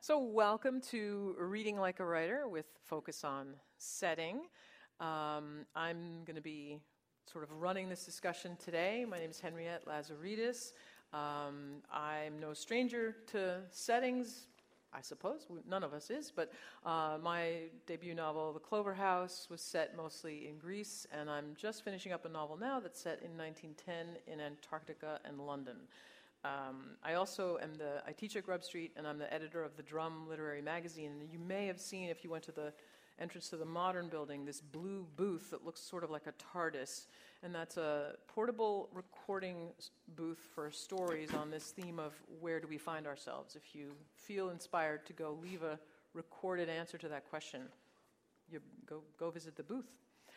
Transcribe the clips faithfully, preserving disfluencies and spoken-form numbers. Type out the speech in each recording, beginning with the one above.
So welcome to Reading Like a Writer with focus on setting. Um, I'm going to be sort of running this discussion today. My name is Henriette Lazaridis. Um, I'm no stranger to settings, I suppose. None of us is, but uh, my debut novel, The Clover House, was set mostly in Greece, and I'm just finishing up a novel now that's set in nineteen ten in Antarctica and London. Um, I also am the, I teach at Grub Street, and I'm the editor of the Drum Literary Magazine. And you may have seen, if you went to the entrance to the Modern Building, this blue booth that looks sort of like a TARDIS. And that's a portable recording booth for stories on this theme of where do we find ourselves. If you feel inspired to go leave a recorded answer to that question, you go, go visit the booth.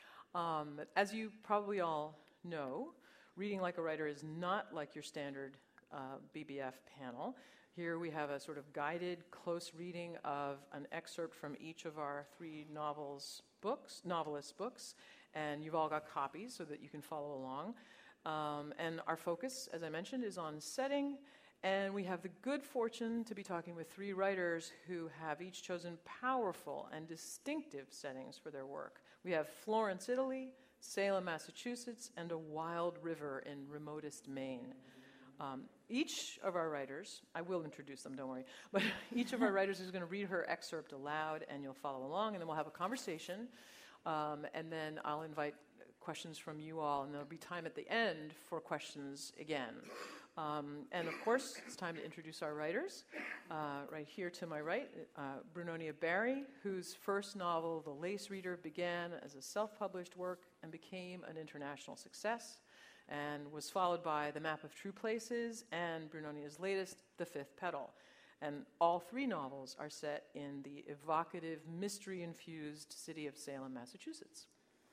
Um, as you probably all know, Reading Like a Writer is not like your standard Uh, B B F panel. Here we have a sort of guided, close reading of an excerpt from each of our three novels books, novelist books, and you've all got copies so that you can follow along. Um, and our focus, as I mentioned, is on setting, and we have the good fortune to be talking with three writers who have each chosen powerful and distinctive settings for their work. We have Florence, Italy, Salem, Massachusetts, and a wild river in remotest Maine. Um, each of our writers, I will introduce them, don't worry, but each of our writers is going to read her excerpt aloud, and you'll follow along, and then we'll have a conversation, um, and then I'll invite questions from you all, and there'll be time at the end for questions again. Um, and of course, it's time to introduce our writers. Uh, right here to my right, uh, Brunonia Barry, whose first novel, The Lace Reader, began as a self-published work and became an international success, and was followed by The Map of True Places and Brunonia's latest, The Fifth Petal. And all three novels are set in the evocative, mystery-infused city of Salem, Massachusetts.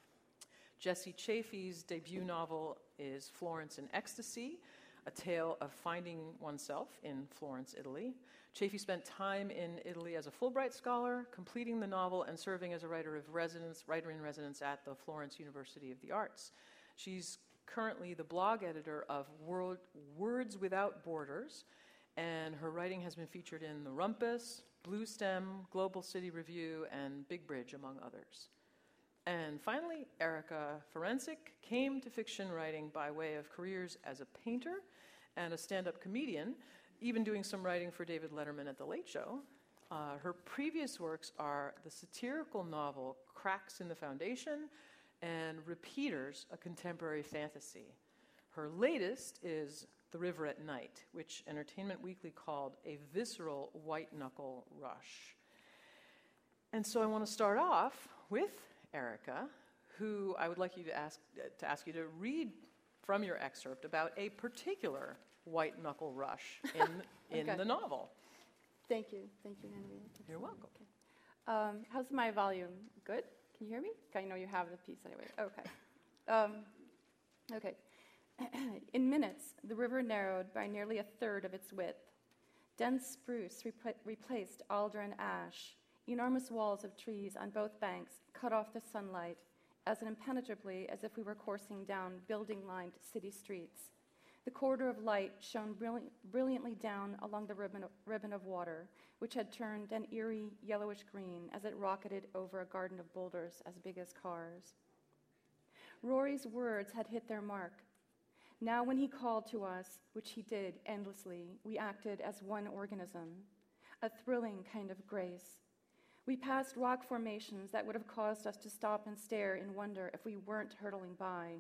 Jessie Chafee's debut novel is Florence in Ecstasy, a tale of finding oneself in Florence, Italy. Chafee spent time in Italy as a Fulbright scholar, completing the novel and serving as a writer of residence, writer in residence at the Florence University of the Arts. She's currently the blog editor of World, Words Without Borders, and her writing has been featured in The Rumpus, Bluestem, Global City Review, and Big Bridge, among others. And finally, Erica Ferencik came to fiction writing by way of careers as a painter and a stand-up comedian, even doing some writing for David Letterman at The Late Show. Uh, her previous works are the satirical novel Cracks in the Foundation, and Repeaters, a contemporary fantasy. Her latest is The River at Night, which Entertainment Weekly called a visceral white-knuckle rush. And so I want to start off with Erica, who I would like you to ask, to ask you to read from your excerpt about a particular white-knuckle rush in, in okay. the novel. Thank you. Thank you, Henry. That's You're welcome. Okay. Um, how's my volume? Good? Can you hear me? I know you have the piece anyway. Okay. Um, okay. In minutes, the river narrowed by nearly a third of its width. Dense spruce repl- replaced alder and ash. Enormous walls of trees on both banks cut off the sunlight as impenetrably as if we were coursing down building-lined city streets. The corridor of light shone brilli- brilliantly down along the ribbon of, ribbon of water, which had turned an eerie yellowish green as it rocketed over a garden of boulders as big as cars. Rory's words had hit their mark. Now when he called to us, which he did endlessly, we acted as one organism, a thrilling kind of grace. We passed rock formations that would have caused us to stop and stare in wonder if we weren't hurtling by.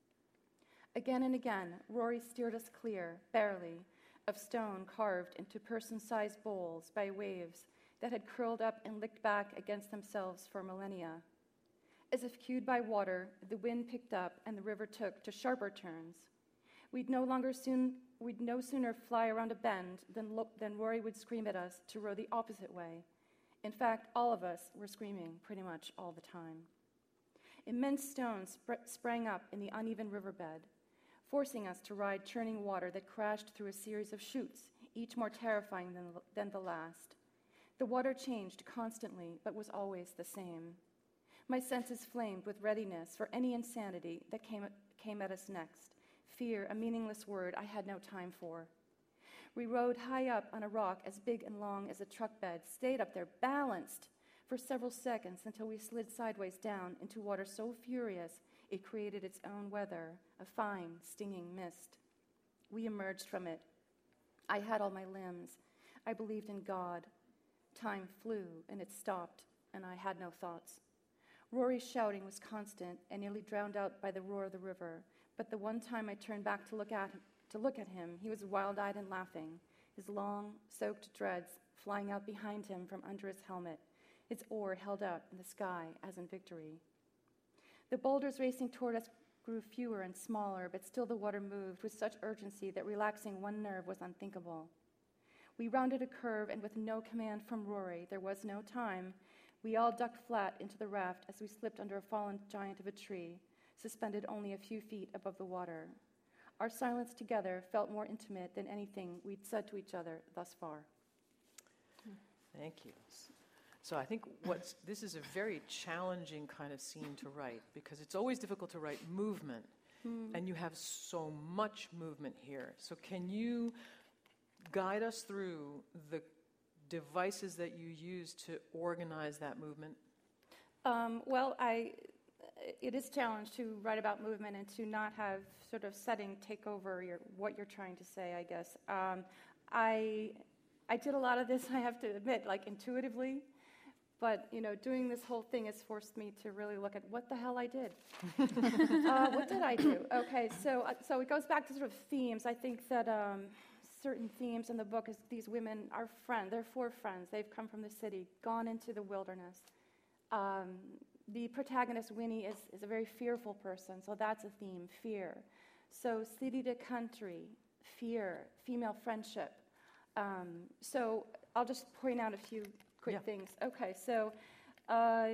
Again and again, Rory steered us clear, barely, of stone carved into person-sized bowls by waves that had curled up and licked back against themselves for millennia. As if cued by water, the wind picked up and the river took to sharper turns. We'd no longer soon, we'd no sooner fly around a bend than, look, than Rory would scream at us to row the opposite way. In fact, all of us were screaming pretty much all the time. Immense stones sp- sprang up in the uneven riverbed, forcing us to ride churning water that crashed through a series of chutes, each more terrifying than, than the last. The water changed constantly, but was always the same. My senses flamed with readiness for any insanity that came, came at us next. Fear, a meaningless word I had no time for. We rode high up on a rock as big and long as a truck bed, stayed up there, balanced for several seconds until we slid sideways down into water so furious it created its own weather, a fine, stinging mist. We emerged from it. I had all my limbs. I believed in God. Time flew, and it stopped, and I had no thoughts. Rory's shouting was constant and nearly drowned out by the roar of the river, but the one time I turned back to look at him, to look at him, he was wild-eyed and laughing, his long, soaked dreads flying out behind him from under his helmet, his oar held up in the sky as in victory. The boulders racing toward us grew fewer and smaller, but still the water moved with such urgency that relaxing one nerve was unthinkable. We rounded a curve, and with no command from Rory, there was no time, we all ducked flat into the raft as we slipped under a fallen giant of a tree, suspended only a few feet above the water. Our silence together felt more intimate than anything we'd said to each other thus far. Thank you. So I think what's, this is a very challenging kind of scene to write, because it's always difficult to write movement, mm. and you have so much movement here. So can you guide us through the devices that you use to organize that movement? Um, well, I, it is a challenge to write about movement and to not have sort of setting take over your, what you're trying to say, I guess. Um, I, I did a lot of this, I have to admit, like intuitively. But, you know, doing this whole thing has forced me to really look at what the hell I did. uh, what did I do? Okay, so uh, so it goes back to sort of themes. I think that um, certain themes in the book is these women are friends. They're four friends. They've come from the city, gone into the wilderness. Um, the protagonist, Winnie, is, is a very fearful person, so that's a theme, fear. So city to country, fear, female friendship. Um, so I'll just point out a few quick yeah. things. Okay, so uh,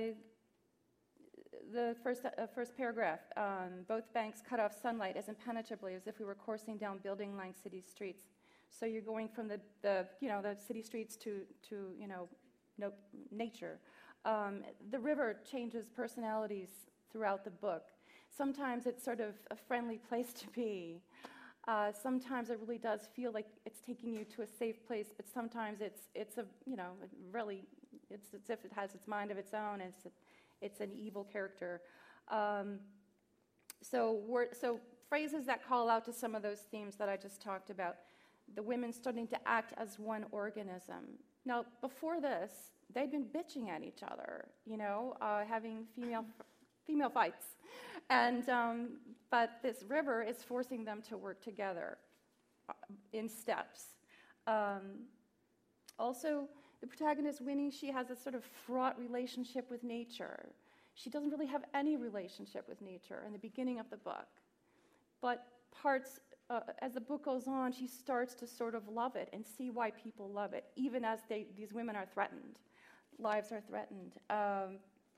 the first uh, first paragraph, um, both banks cut off sunlight as impenetrably as if we were coursing down building-lined city streets. So you're going from the, the you know the city streets to to you know no, nature. Um, the river changes personalities throughout the book. Sometimes it's sort of a friendly place to be. Uh, sometimes it really does feel like it's taking you to a safe place, but sometimes it's it's a you know really it's as if it has its mind of its own. And it's a, it's an evil character. Um, so we're, so phrases that call out to some of those themes that I just talked about. The women starting to act as one organism. Now before this, they'd been bitching at each other, you know, uh, having female female fights. And um, but this river is forcing them to work together uh, in steps. Um, also, the protagonist, Winnie, she has a sort of fraught relationship with nature. She doesn't really have any relationship with nature in the beginning of the book. But parts, uh, as the book goes on, she starts to sort of love it and see why people love it, even as they, these women are threatened. Lives are threatened. Um,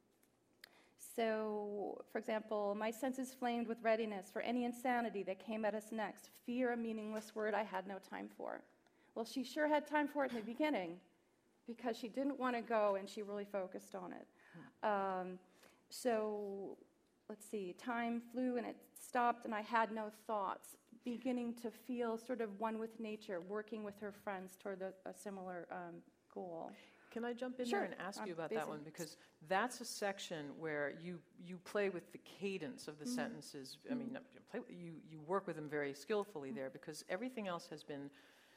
So, for example, my senses flamed with readiness for any insanity that came at us next. Fear, a meaningless word I had no time for. Well, she sure had time for it in the beginning because she didn't want to go and she really focused on it. Um, so, let's see, time flew and it stopped and I had no thoughts. Beginning to feel sort of one with nature, working with her friends toward a, a similar um, goal. Can I jump in sure. there and ask I'm you about busy. that one? Because that's a section where you, you play with the cadence of the mm-hmm. sentences. I mean, you, play, you, you work with them very skillfully mm-hmm. there because everything else has been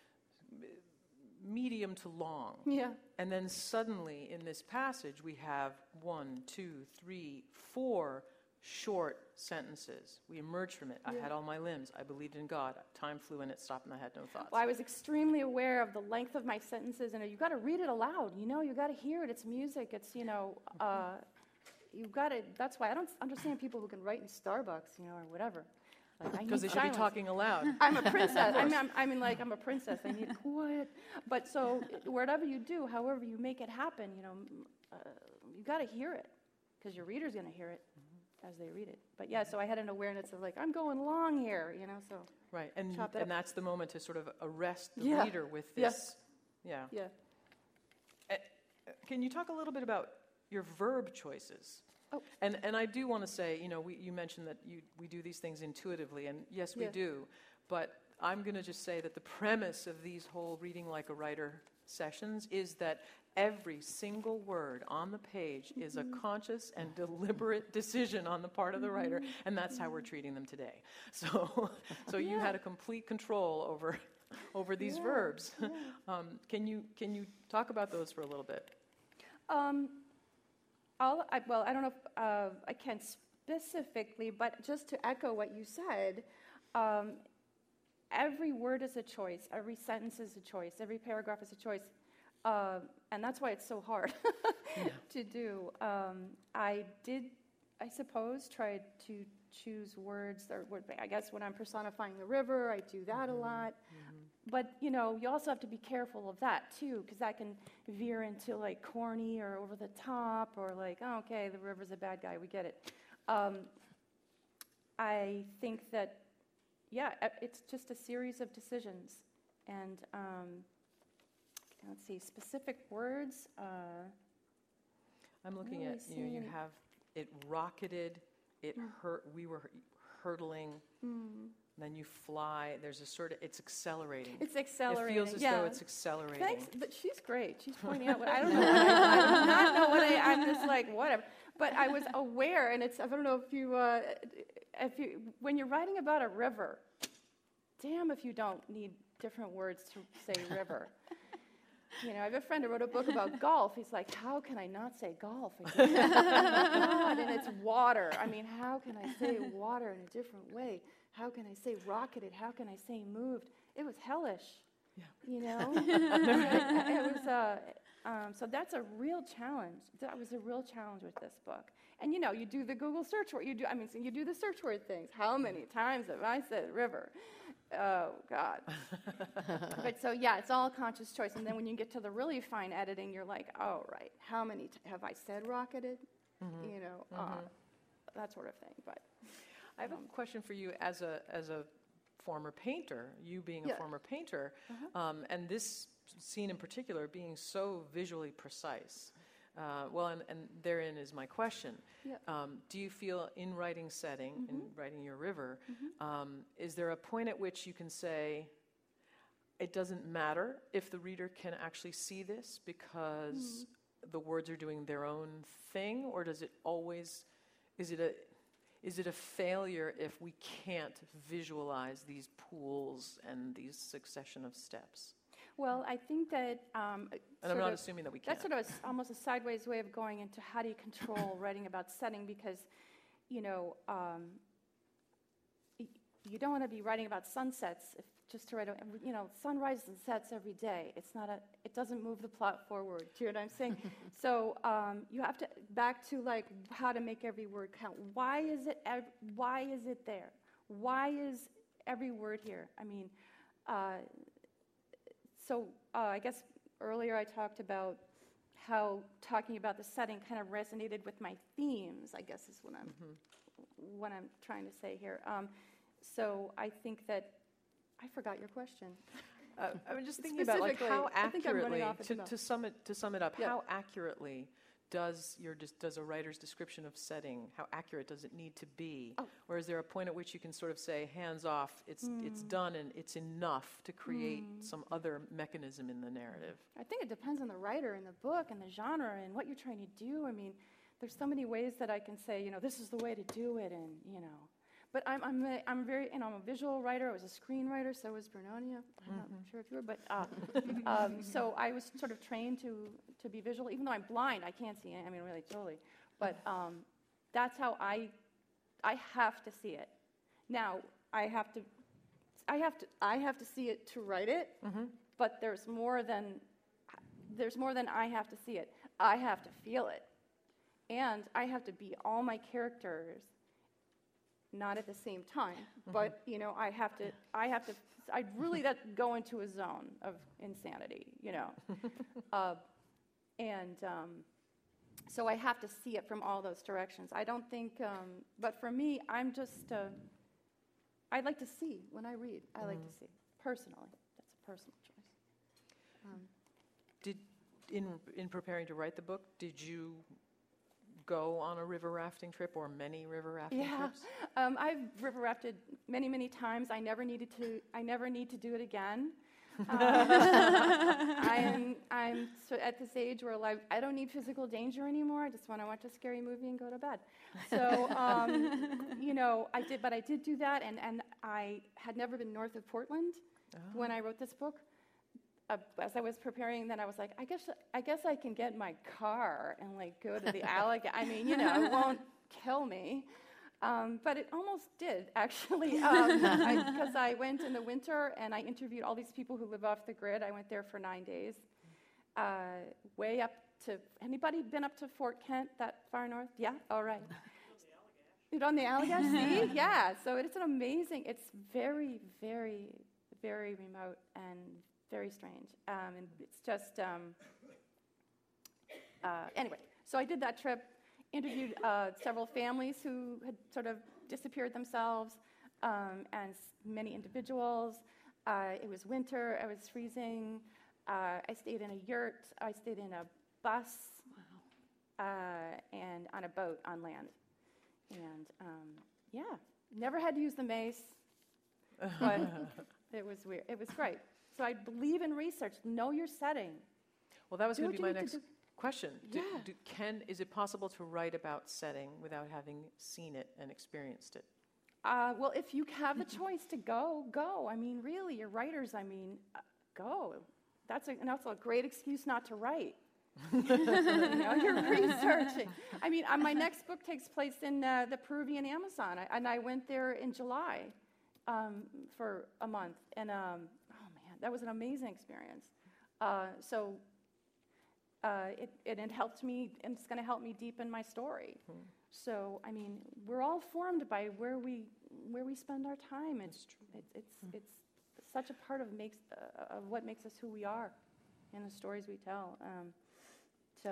medium to long. Yeah. And then suddenly in this passage we have one, two, three, four short sentences. We emerged from it. Yeah. I had all my limbs. I believed in God. Time flew and it stopped and I had no thoughts. Well, I was extremely aware of the length of my sentences, and you've got to read it aloud. You know, you've got to hear it. It's music. It's, you know, uh, you've got to, that's why I don't understand people who can write in Starbucks, you know, or whatever. Because like, they should silence. Be talking aloud. I'm a princess. I mean, I'm, I mean, like, I'm a princess. I need quiet. But so whatever you do, however you make it happen, you know, uh, you've got to hear it because your reader's going to hear it as they read it. But yeah, so I had an awareness of like, I'm going long here, you know, so. Right, and and up. That's the moment to sort of arrest the yeah. reader with this. Yeah. Yeah. yeah. Uh, can you talk a little bit about your verb choices? Oh. And and I do want to say, you know, we, you mentioned that you, we do these things intuitively, and yes, we yeah. do, but I'm going to just say that the premise of these whole Reading Like a Writer sessions is that every single word on the page is a conscious and deliberate decision on the part of the writer, and that's how we're treating them today. So, so you Yeah. had a complete control over, over these Yeah, verbs. yeah. Um, can you can you talk about those for a little bit? Um, all, I, well, I don't know if uh, I can specifically, but just to echo what you said, um, every word is a choice, every sentence is a choice, every paragraph is a choice, uh, and that's why it's so hard to do. Um, I did, I suppose, try to choose words that would, I guess when I'm personifying the river, I do that a lot. But, you know, you also have to be careful of that, too, because that can veer into, like, corny or over the top or, like, oh, okay, the river's a bad guy, we get it. Um, I think that, yeah, e- it's just a series of decisions. And, um, let's see, specific words. Uh, I'm looking really at, you know, seeing you any- have, it rocketed, it hurt, we were hurtling, mm, then you fly, there's a sort of, it's accelerating. it's accelerating. It feels as yeah. though it's accelerating. Thanks, but she's great. She's pointing out what I don't know. What I, I do not know what I. I'm just like whatever. But I was aware, and it's. I don't know if you, uh, if you, when you're writing about a river, damn if you don't need different words to say river. You know, I have a friend who wrote a book about golf. He's like, how can I not say golf again? God, and it's water. I mean, how can I say water in a different way? How can I say rocketed? How can I say moved? It was hellish. Yeah. You know? it, it was, uh, um, so that's a real challenge. That was a real challenge with this book. And, you know, you do the Google search word. You do, I mean, so you do the search word things. How many times have I said river? Oh, God. But so, yeah, it's all conscious choice. And then when you get to the really fine editing, you're like, oh, right, how many t- have I said rocketed? Mm-hmm. You know, uh, that sort of thing. But I have a question for you as a as a former painter, you being Yeah. a former painter, Uh-huh. um, and this scene in particular being so visually precise. Uh, well, and, and therein is my question. Yeah. Um, do you feel in writing setting, in writing your river, um, is there a point at which you can say, it doesn't matter if the reader can actually see this because the words are doing their own thing, or does it always, is it a, is it a failure if we can't visualize these pools and these succession of steps? Well, I think that um, And sort I'm not of- assuming that we can't. that's sort of a s almost a sideways way of going into how do you control writing about setting, because, you know, um, y- you don't want to be writing about sunsets if, just to write, a, you know, sunrises and sets every day. It's not a, it doesn't move the plot forward. Do you know what I'm saying? So um, you have to, back to like how to make every word count. Why is it, ev- why is it there? Why is every word here? I mean, uh, so uh, I guess earlier I talked about how talking about the setting kind of resonated with my themes, I guess is what I'm, what I'm trying to say here. Um, so I think that, I forgot your question. Uh, I was just thinking about like how Specifically, I think I'm running accurately, off at to, the mouth. to sum it to sum it up, Yeah. how accurately does your dis- does a writer's description of setting, how accurate does it need to be? Oh. Or is there a point at which you can sort of say, hands off, it's it's done and it's enough to create some other mechanism in the narrative? I think it depends on the writer and the book and the genre and what you're trying to do. I mean, there's so many ways that I can say, you know, this is the way to do it, and, you know. But I'm, I'm, a, I'm very, you know, I'm a visual writer. I was a screenwriter, so was Bernonia. I'm not sure if you were, but, uh, um, so I was sort of trained to, to be visual. Even though I'm blind, I can't see it. I mean, really, totally. But um, that's how I, I have to see it. Now, I have to, I have to, I have to see it to write it, but there's more than, there's more than I have to see it. I have to feel it. And I have to be all my characters, not at the same time, but, you know, I have to, I have to, I really that go into a zone of insanity, you know. uh, and um, so I have to see it from all those directions. I don't think, um, but for me, I'm just, uh, I like to see when I read. I like to see, personally. That's a personal choice. Um, Did in in preparing to write the book, did you go on a river rafting trip or many river rafting Yeah, trips? um, I've river rafted many, many times. I never needed to. I never need to do it again. Um, I am. I'm so at this age where like I don't need physical danger anymore. I just want to watch a scary movie and go to bed. So um, you know, I did, but I did do that, and and I had never been north of Portland Oh. when I wrote this book. Uh, as I was preparing, then I was like, I guess I guess I can get in my car and like go to the alligator. I mean, you know, it won't kill me. Um, but it almost did, actually, because I, I went in the winter and I interviewed all these people who live off the grid. I went there for nine days, uh, way up to, anybody been up to Fort Kent, that far north? Yeah? All right. You're on the Allagash? See? Yeah, so it's an amazing, it's very, very, very remote and very strange. Um, and it's just, um, uh, anyway, so I did that trip. Interviewed uh, several families who had sort of disappeared themselves, um, and s- many individuals. Uh, it was winter, I was freezing. Uh, I stayed in a yurt, I stayed in a bus, uh, and on a boat on land. And um, yeah, never had to use the mace, but it was weird. It was great. So I believe in research. Know your setting. Well, that was Do going to what be my you need to next do. question. Do, Yeah. do, can is it possible to write about setting without having seen it and experienced it? Uh, well, if you have the choice to go, go. I mean, really, you're writers. I mean, uh, go. That's a, and also a great excuse not to write. you know, you're researching. I mean, uh, my next book takes place in uh, the Peruvian Amazon, I, and I went there in July um, for a month, and um, oh man, that was an amazing experience. Uh, so. Uh, it, it, it helped me, and it's going to help me deepen my story. Hmm. So, I mean, we're all formed by where we where we spend our time. It's it, it's Hmm. it's such a part of makes uh, of what makes us who we are, and the stories we tell. Um, so,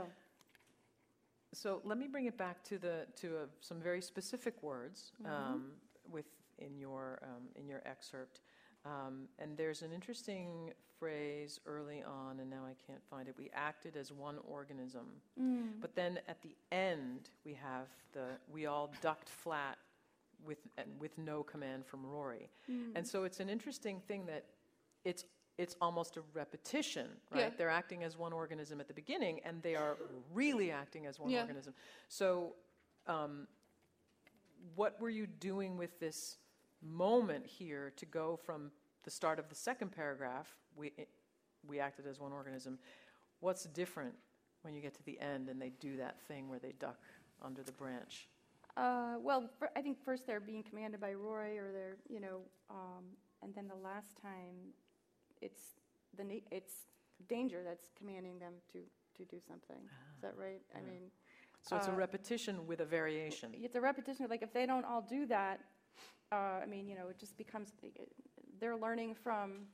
So let me bring it back to the to a, some very specific words Mhm. um, with in your um, in your excerpt. Um, and there's an interesting phrase early on, and now I can't find it. We acted as one organism. mm. But then at the end, we have the, we all ducked flat with, and with no command from Rory. Mm. And so it's an interesting thing that it's, it's almost a repetition, right? Yeah. They're acting as one organism at the beginning, and they are really acting as one Yeah. organism. So um, what were you doing with this moment here to go from the start of the second paragraph, we we acted as one organism. What's different when you get to the end and they do that thing where they duck under the branch? Uh, well, fir- I think first they're being commanded by Roy, or they're, you know, um, and then the last time, it's the na- it's danger that's commanding them to to do something. Is that right? I Yeah. mean. So it's a Uh, repetition with a variation. It's a repetition. Like if they don't all do that, uh, I mean, you know, it just becomes, they're learning from,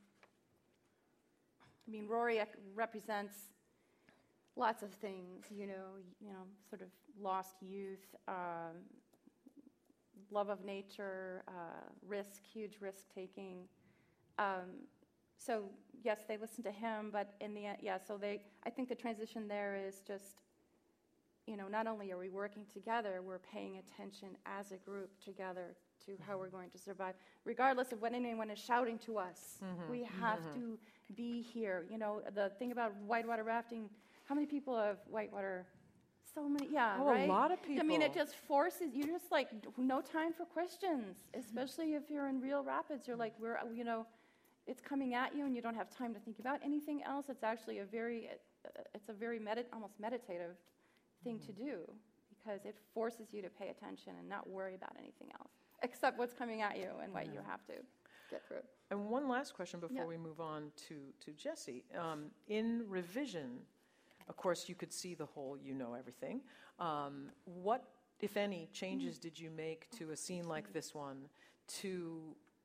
I mean, Rory ec- represents lots of things, you know, you know, sort of lost youth, um, love of nature, uh, risk, huge risk taking. Um, so yes, they listen to him, but in the end, yeah, so they, I think the transition there is just, you know, not only are we working together, we're paying attention as a group together to how we're going to survive, regardless of what anyone is shouting to us. Mhm, We have mhm. to be here. You know, the thing about whitewater rafting, how many people have whitewater? So many, yeah, Oh, right? a lot of people. I mean, it just forces, you just like, no time for questions, especially if you're in real rapids. You're like, we're, you know, it's coming at you and you don't have time to think about anything else. It's actually a very, uh, it's a very, medit- almost meditative thing to do, because it forces you to pay attention and not worry about anything else, except what's coming at you and what you have to get through. And one last question before Yeah. we move on to, to Jesse. Um, in revision, of course, you could see the whole you know everything. Um, what, if any, changes did you make to a scene like this one to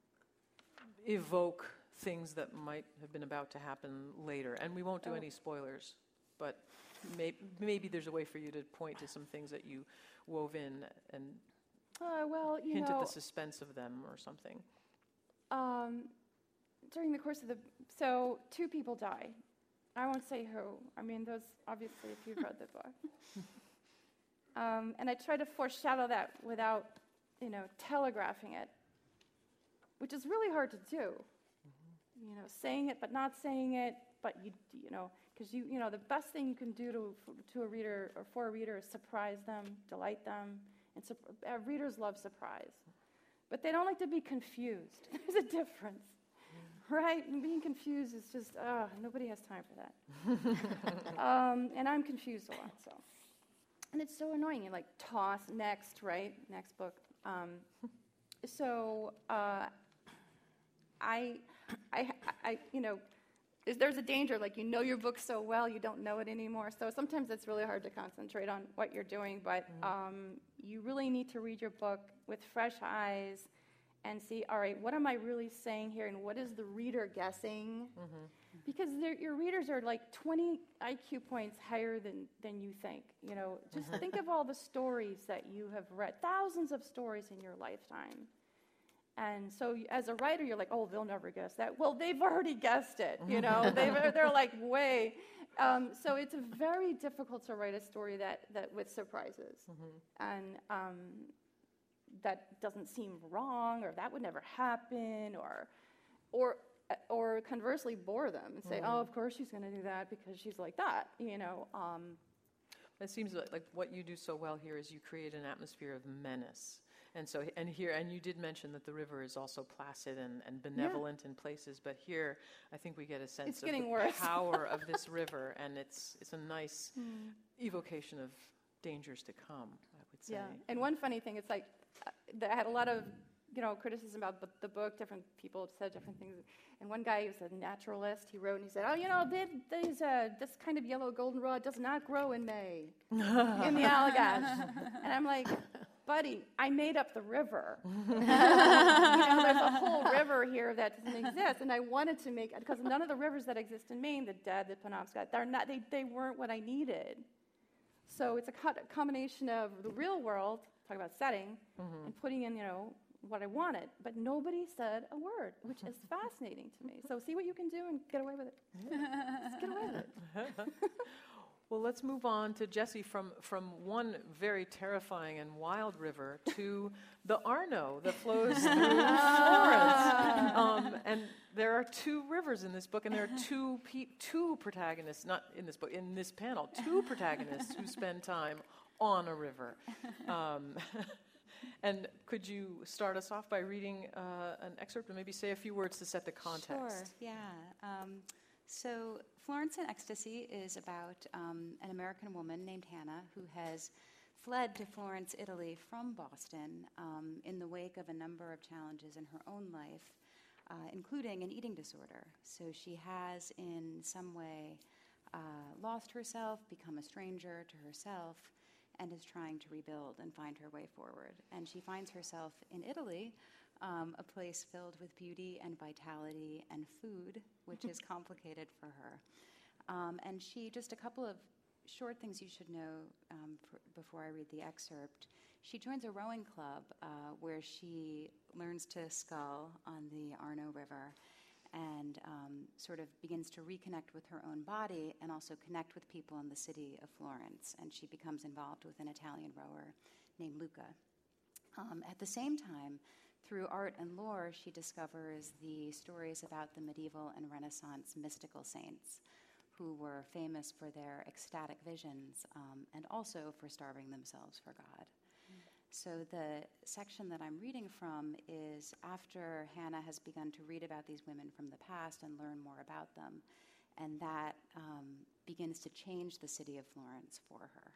evoke things that might have been about to happen later? And we won't do Oh. any spoilers, but may, maybe there's a way for you to point to some things that you wove in and Uh, well, you hint know, at the suspense of them or something. um, during the course of the, so two people die. I won't say who. I mean, those, obviously, if you've read the book. Um, and I try to foreshadow that without, you know, telegraphing it, which is really hard to do. Mm-hmm. You know, saying it but not saying it, but you, you know, because you, you know, the best thing you can do to to a reader or for a reader is surprise them, delight them, and su- uh, readers love surprise, but they don't like to be confused. There's a difference, mm-hmm. right? And being confused is just, uh, nobody has time for that. um, and I'm confused a lot, so. And it's so annoying. You like toss next, right? Next book. Um, so uh, I, I, I, you know, is there's a danger. Like you know your book so well, you don't know it anymore. So sometimes it's really hard to concentrate on what you're doing. But um, you really need to read your book with fresh eyes and see, all right, what am I really saying here, and what is the reader guessing? Mm-hmm. Because your readers are like twenty I Q points higher than, than you think. You know, just think of all the stories that you have read, thousands of stories in your lifetime. And so as a writer, you're like, oh, they'll never guess that. Well, they've already guessed it, you know. they've, they're like way. Um, so it's very difficult to write a story that, that with surprises. Mm-hmm. And um, that doesn't seem wrong, or that would never happen, or or or conversely bore them and say, mm-hmm. oh, of course she's going to do that because she's like that, you know. Um, it seems like, like what you do so well here is you create an atmosphere of menace. And so, and here, and you did mention that the river is also placid and, and benevolent yeah. in places, but here, I think we get a sense it's of the worse. power of this river, and it's it's a nice mm. evocation of dangers to come, I would say. Yeah, and one funny thing, it's like, uh, I had a lot of, you know, criticism about the book. Different people have said different things. And one guy who was a naturalist, he wrote and he said, oh, you know, they, these, uh, this kind of yellow goldenrod does not grow in May in the Allagash. And I'm like, buddy, I made up the river. you know, there's a whole river here that doesn't exist. And I wanted to make, because none of the rivers that exist in Maine, the Dead, the Penobscot, they're not, they, they weren't what I needed. So it's a co- combination of the real world, talk about setting, mm-hmm. and putting in, you know, what I wanted, but nobody said a word, which is fascinating to me. So see what you can do and get away with it. Just get away with it. Well, let's move on to Jessie from, from one very terrifying and wild river to the Arno that flows through Florence. Um, and there are two rivers in this book, and there are two pe- two protagonists, not in this book, in this panel, two protagonists who spend time on a river. Um, And could you start us off by reading uh, an excerpt and maybe say a few words to set the context? Sure, yeah. Um, so Florence in Ecstasy is about um, an American woman named Hannah who has fled to Florence, Italy from Boston um, in the wake of a number of challenges in her own life, uh, including an eating disorder. So she has in some way uh, lost herself, become a stranger to herself, and is trying to rebuild and find her way forward. And she finds herself in Italy, um, a place filled with beauty and vitality and food, which is complicated for her. Um, and she, just a couple of short things you should know um, for, before I read the excerpt. She joins a rowing club uh, where she learns to scull on the Arno River and um, sort of begins to reconnect with her own body and also connect with people in the city of Florence. And she becomes involved with an Italian rower named Luca. Um, at the same time, through art and lore, she discovers the stories about the medieval and Renaissance mystical saints who were famous for their ecstatic visions um, and also for starving themselves for God. So the section that I'm reading from is after Hannah has begun to read about these women from the past and learn more about them, and that um, begins to change the city of Florence for her.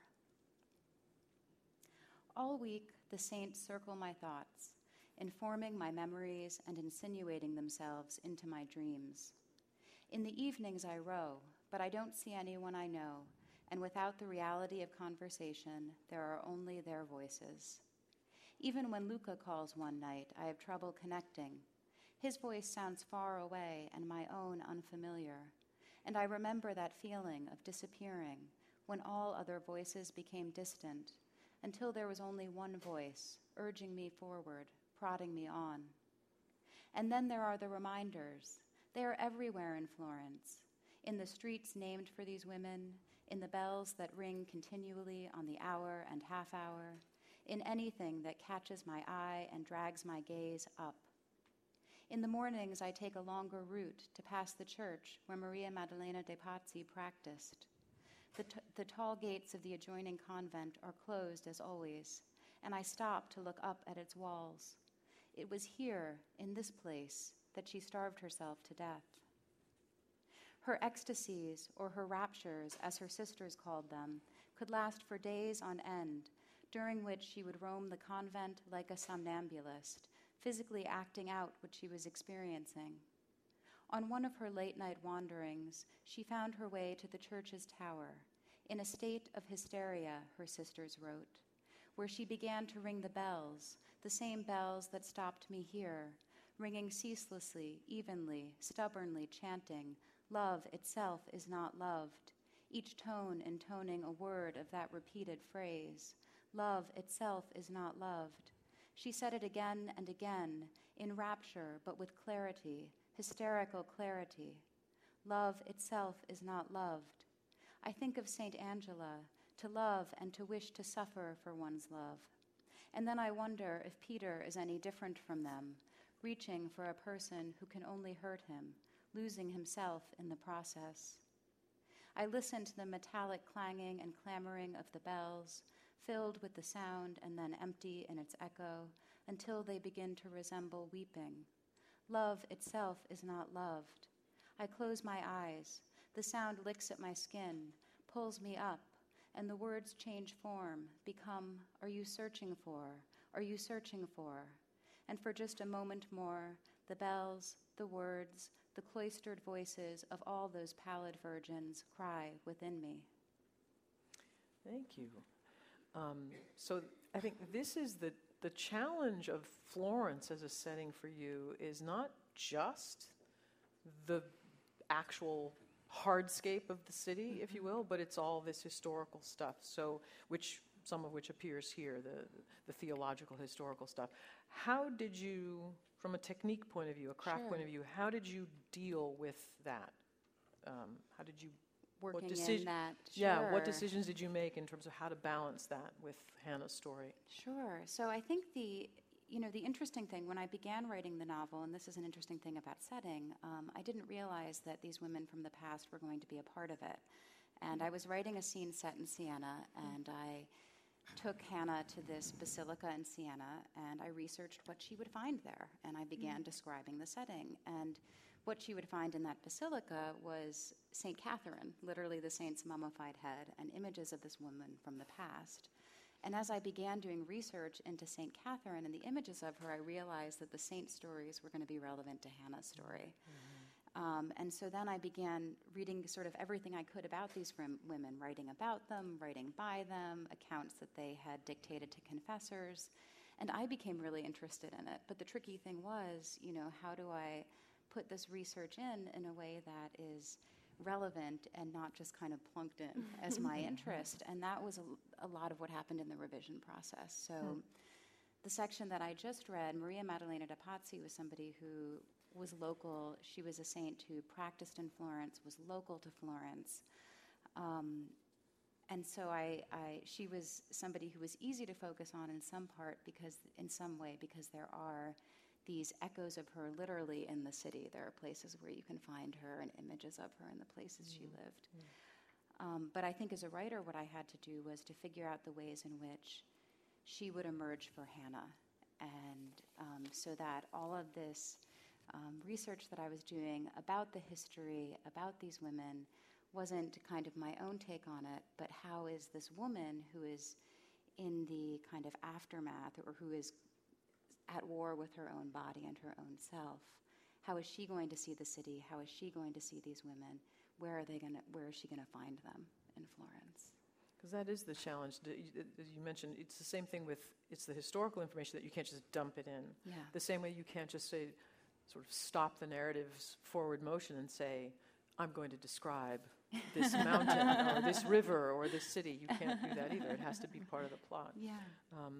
All week, the saints circle my thoughts, informing my memories and insinuating themselves into my dreams. In the evenings I row, but I don't see anyone I know, and without the reality of conversation, there are only their voices. Even when Luca calls one night, I have trouble connecting. His voice sounds far away and my own unfamiliar, and I remember that feeling of disappearing when all other voices became distant, until there was only one voice, urging me forward, prodding me on. And then there are the reminders. They are everywhere in Florence, in the streets named for these women, in the bells that ring continually on the hour and half hour, in anything that catches my eye and drags my gaze up. In the mornings, I take a longer route to pass the church where Maria Maddalena de Pazzi practiced. The, t- the tall gates of the adjoining convent are closed as always, and I stop to look up at its walls. It was here, in this place, that she starved herself to death. Her ecstasies, or her raptures, as her sisters called them, could last for days on end, during which she would roam the convent like a somnambulist, physically acting out what she was experiencing. On one of her late-night wanderings, she found her way to the church's tower, in a state of hysteria, her sisters wrote, where she began to ring the bells, the same bells that stopped me here, ringing ceaselessly, evenly, stubbornly, chanting, "Love itself is not loved," each tone intoning a word of that repeated phrase, "Love itself is not loved." She said it again and again, in rapture, but with clarity, hysterical clarity. Love itself is not loved. I think of Saint Angela, to love and to wish to suffer for one's love. And then I wonder if Peter is any different from them, reaching for a person who can only hurt him, losing himself in the process. I listen to the metallic clanging and clamoring of the bells, filled with the sound and then empty in its echo, until they begin to resemble weeping. Love itself is not loved. I close my eyes. The sound licks at my skin, pulls me up, and the words change form, become, "Are you searching for? Are you searching for?" And for just a moment more, the bells, the words, the cloistered voices of all those pallid virgins cry within me. Thank you. Um, so I think this is the, the challenge of Florence as a setting for you is not just the actual hardscape of the city, if you will, but it's all this historical stuff, so which some of which appears here, the, the theological historical stuff. How did you, from a technique point of view, a craft Sure. point of view, how did you deal with that? Um, how did you Working deci- in that, Yeah, what sure. decisions did you make in terms of how to balance that with Hannah's story? Sure. So I think the, you know, the interesting thing, when I began writing the novel, and this is an interesting thing about setting, um, I didn't realize that these women from the past were going to be a part of it. And I was writing a scene set in Siena, and I took Hannah to this basilica in Siena, and I researched what she would find there, and I began mm. describing the setting. And what she would find in that basilica was Saint Catherine, literally the saint's mummified head, and images of this woman from the past. And as I began doing research into Saint Catherine and the images of her, I realized that the saint stories were going to be relevant to Hannah's story. Mm-hmm. Um, and so then I began reading sort of everything I could about these women, writing about them, writing by them, accounts that they had dictated to confessors. And I became really interested in it. But the tricky thing was, you know, how do I put this research in in a way that is relevant and not just kind of plunked in as my interest? And that was a, a lot of what happened in the revision process. So hmm. the section that I just read, Maria Maddalena de Pazzi was somebody who was local. She was a saint who practiced in Florence, was local to Florence. Um, and so I, I, she was somebody who was easy to focus on in some part because, in some way, because there are these echoes of her literally in the city. There are places where you can find her and images of her in the places mm-hmm. she lived. Mm-hmm. Um, but I think as a writer, what I had to do was to figure out the ways in which she would emerge for Hannah. And um, so that all of this Um, research that I was doing about the history, about these women, wasn't kind of my own take on it, but how is this woman who is in the kind of aftermath, or who is at war with her own body and her own self, how is she going to see the city? How is she going to see these women? Where are they going to, where is she going to find them in Florence? Because that is the challenge. As you mentioned, it's the same thing with, it's the historical information that you can't just dump it in. Yeah. The same way you can't just say, sort of stop the narrative's forward motion and say, I'm going to describe this mountain or this river or this city. You can't do that either. It has to be part of the plot. Yeah. Um,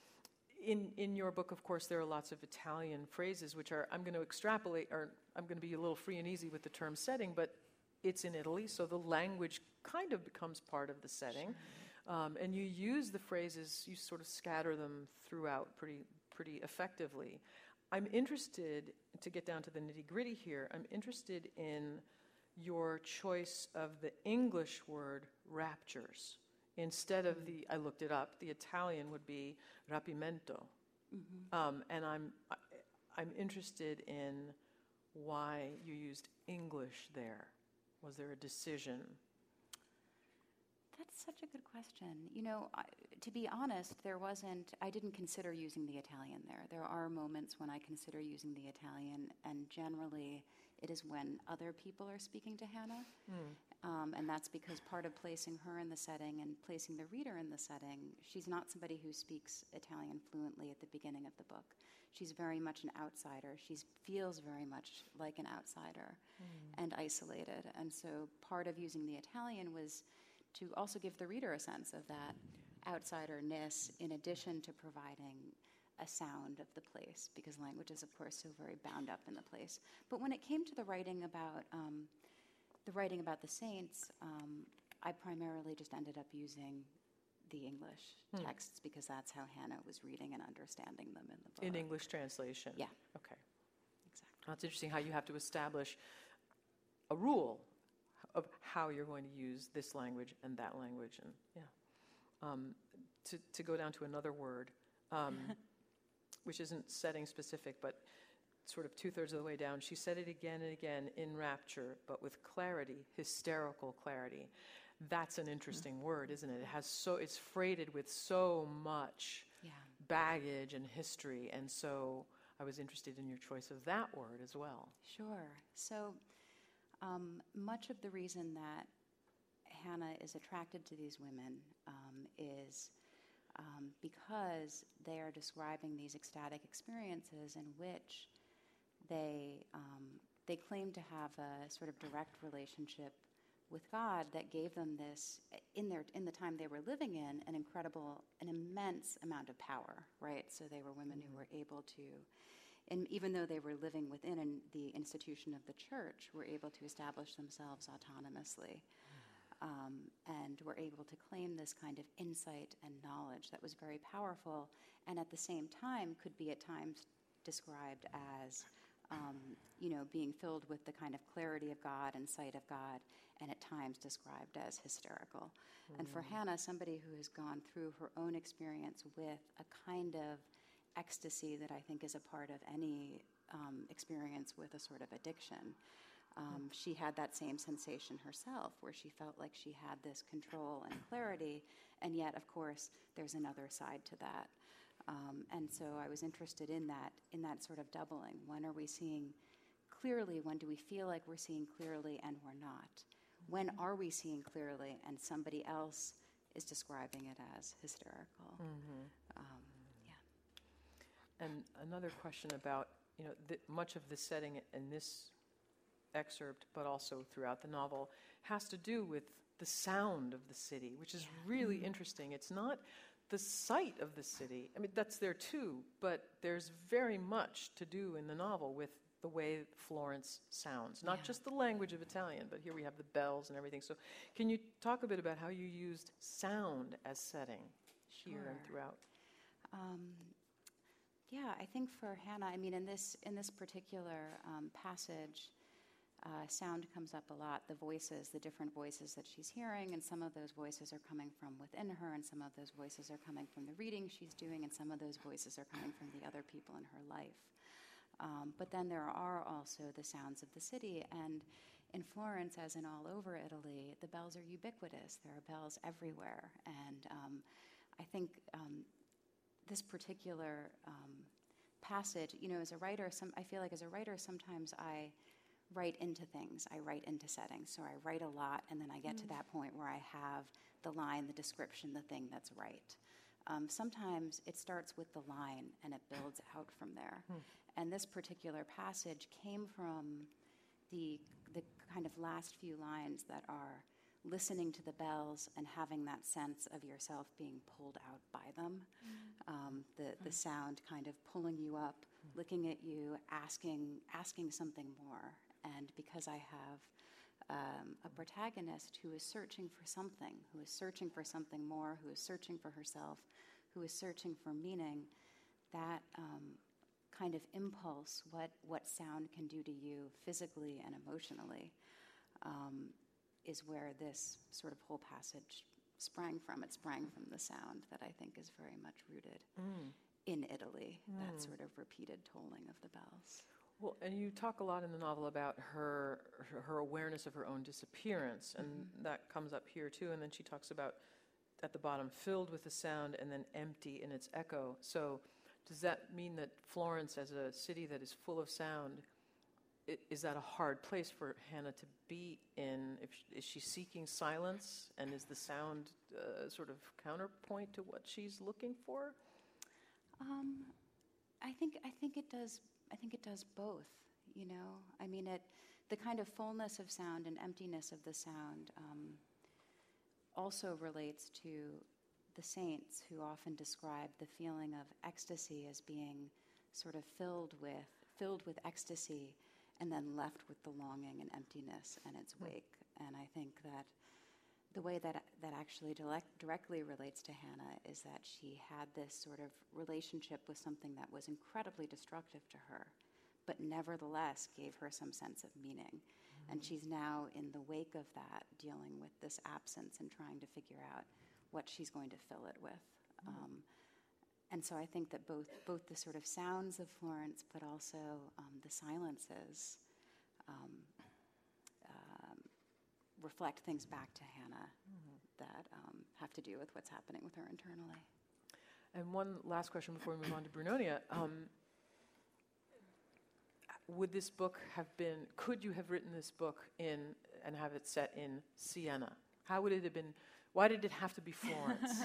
in, in your book, of course, there are lots of Italian phrases, which are, I'm going to extrapolate, or I'm going to be a little free and easy with the term setting, but it's in Italy, so the language kind of becomes part of the setting. Um, and you use the phrases, you sort of scatter them throughout pretty, pretty effectively. I'm interested, to get down to the nitty-gritty here, I'm interested in your choice of the English word raptures. Instead of the, I looked it up, the Italian would be rapimento. Mm-hmm. Um, and I'm, I, I'm interested in why you used English there. Was there a decision? That's such a good question. You know, I, to be honest, there wasn't, I didn't consider using the Italian there. There are moments when I consider using the Italian, and generally it is when other people are speaking to Hannah. Hmm. Um, and that's because part of placing her in the setting and placing the reader in the setting, she's not somebody who speaks Italian fluently at the beginning of the book. She's very much an outsider. She feels very much like an outsider Hmm. and isolated. And so part of using the Italian was to also give the reader a sense of that outsiderness, in addition to providing a sound of the place, because language is, of course, so very bound up in the place. But when it came to the writing about um, the writing about the saints, um, I primarily just ended up using the English Hmm. texts because that's how Hannah was reading and understanding them in the book. In English translation? Yeah. Okay. Exactly. Well, it's interesting how you have to establish a rule of how you're going to use this language and that language. And yeah. Um, to, to go down to another word, um, which isn't setting specific, but sort of two-thirds of the way down, she said it again and again in rapture, but with clarity, hysterical clarity. That's an interesting mm-hmm. word, isn't it? It has so, it's freighted with so much Yeah. baggage and history, and so I was interested in your choice of that word as well. Sure. So um, much of the reason that Hannah is attracted to these women um, is um, because they are describing these ecstatic experiences in which they um, they claim to have a sort of direct relationship with God that gave them this, in their in the time they were living in, an incredible, an immense amount of power, right? So they were women who were able to, and even though they were living within an, the institution of the church, were able to establish themselves autonomously. Um, and were able to claim this kind of insight and knowledge that was very powerful, and at the same time could be at times described as, um, you know, being filled with the kind of clarity of God and sight of God, and at times described as hysterical. Mm. And for Hannah, somebody who has gone through her own experience with a kind of ecstasy that I think is a part of any um, experience with a sort of addiction, Um, she had that same sensation herself, where she felt like she had this control and clarity, and yet, of course, there's another side to that. Um, and so I was interested in that, in that sort of doubling. When are we seeing clearly? When do we feel like we're seeing clearly and we're not? When are we seeing clearly and somebody else is describing it as hysterical? Mm-hmm. Um, yeah. And another question about, you know, the, much of the setting in this excerpt, but also throughout the novel, has to do with the sound of the city, which is yeah. really mm-hmm. interesting. It's not the sight of the city. I mean, that's there too, but there's very much to do in the novel with the way Florence sounds. Not yeah. just the language of Italian, but here we have the bells and everything. So can you talk a bit about how you used sound as setting sure. here and throughout? Um, yeah, I think for Hannah, I mean, in this, in this particular um, passage, Uh, sound comes up a lot, the voices, the different voices that she's hearing, and some of those voices are coming from within her, and some of those voices are coming from the reading she's doing, and some of those voices are coming from the other people in her life. Um, but then there are also the sounds of the city, and in Florence, as in all over Italy, the bells are ubiquitous. There are bells everywhere, and um, I think um, this particular um, passage, you know, as a writer, some, I feel like as a writer, sometimes I write into things. I write into settings. So I write a lot, and then I get mm. to that point where I have the line, the description, the thing that's right. Um, sometimes it starts with the line, and it builds out from there. Mm. And this particular passage came from the the kind of last few lines that are listening to the bells and having that sense of yourself being pulled out by them. Mm. Um, the, the mm. sound kind of pulling you up, mm. looking at you, asking asking something more. And because I have um, a protagonist who is searching for something, who is searching for something more, who is searching for herself, who is searching for meaning, that um, kind of impulse, what, what sound can do to you physically and emotionally, um, is where this sort of whole passage sprang from. It sprang from the sound that I think is very much rooted Mm. in Italy, Mm. that sort of repeated tolling of the bells. Well, and you talk a lot in the novel about her her, her awareness of her own disappearance, and Mhm. that comes up here too. And then she talks about at the bottom, filled with the sound and then empty in its echo. So does that mean that Florence, as a city that is full of sound, i- is that a hard place for Hannah to be in? If sh- is she seeking silence, and is the sound uh, sort of counterpoint to what she's looking for? Um, I think I think it does. I think it does both. You know, I mean, it the kind of fullness of sound and emptiness of the sound um, also relates to the saints, who often describe the feeling of ecstasy as being sort of filled with filled with ecstasy, and then left with the longing and emptiness and its wake. And I think that the way that that actually direct, directly relates to Hannah is that she had this sort of relationship with something that was incredibly destructive to her, but nevertheless gave her some sense of meaning. Mm-hmm. And she's now in the wake of that, dealing with this absence and trying to figure out what she's going to fill it with. Mm-hmm. Um, and so I think that both both the sort of sounds of Florence, but also um, the silences, um, um, reflect things back to Hannah mm-hmm. that um, have to do with what's happening with her internally. And one last question before we move on to Brunonia. Um, would this book have been, could you have written this book in, and have it set in Siena? How would it have been, why did it have to be Florence?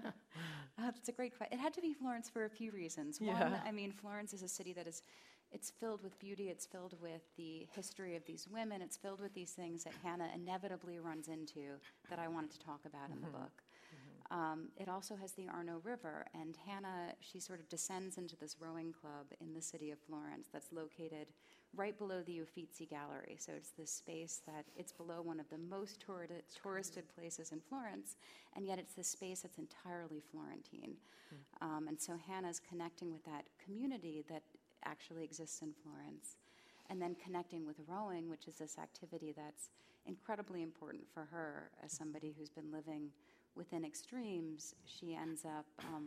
Uh, that's a great question. It had to be Florence for a few reasons. One, Yeah. I mean, Florence is a city that is, it's filled with beauty, it's filled with the history of these women, it's filled with these things that Hannah inevitably runs into that I wanted to talk about mm-hmm. in the book. Mm-hmm. Um, it also has the Arno River, and Hannah, she sort of descends into this rowing club in the city of Florence that's located right below the Uffizi Gallery. So it's this space that, it's below one of the most tour- touristed places in Florence, and yet it's this space that's entirely Florentine. Mm. Um, and so Hannah's connecting with that community that actually exists in Florence, and then connecting with rowing, which is this activity that's incredibly important for her as somebody who's been living within extremes. She ends up um,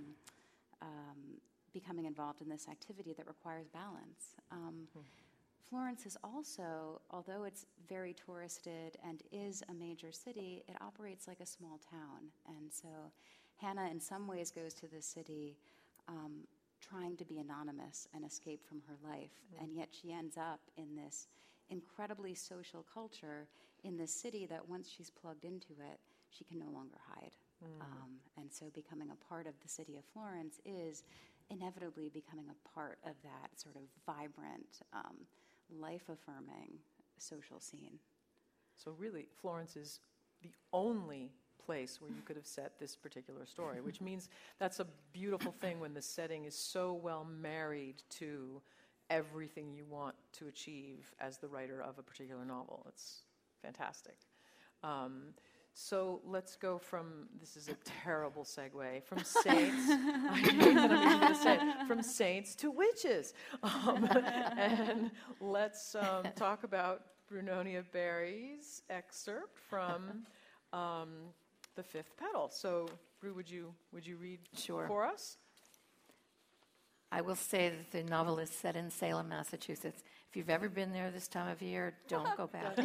um, becoming involved in this activity that requires balance. Um, mm. Florence is also, although it's very touristed and is a major city, it operates like a small town. And so Hannah in some ways goes to this city um, trying to be anonymous and escape from her life. Mm. And yet she ends up in this incredibly social culture in this city that once she's plugged into it, she can no longer hide. Mm. Um, and so becoming a part of the city of Florence is inevitably becoming a part of that sort of vibrant, um, life-affirming social scene. So really, Florence is the only place where you could have set this particular story, which means that's a beautiful thing when the setting is so well married to everything you want to achieve as the writer of a particular novel. It's fantastic. Um, so let's go from, this is a terrible segue, from saints, I hate that I'm even going to say it, from saints to witches. Um, and let's um, talk about Brunonia Barry's excerpt from um, The Fifth Petal. So, Bru, would you, would you read Sure. for us? I will say that the novel is set in Salem, Massachusetts. If you've ever been there this time of year, don't go back.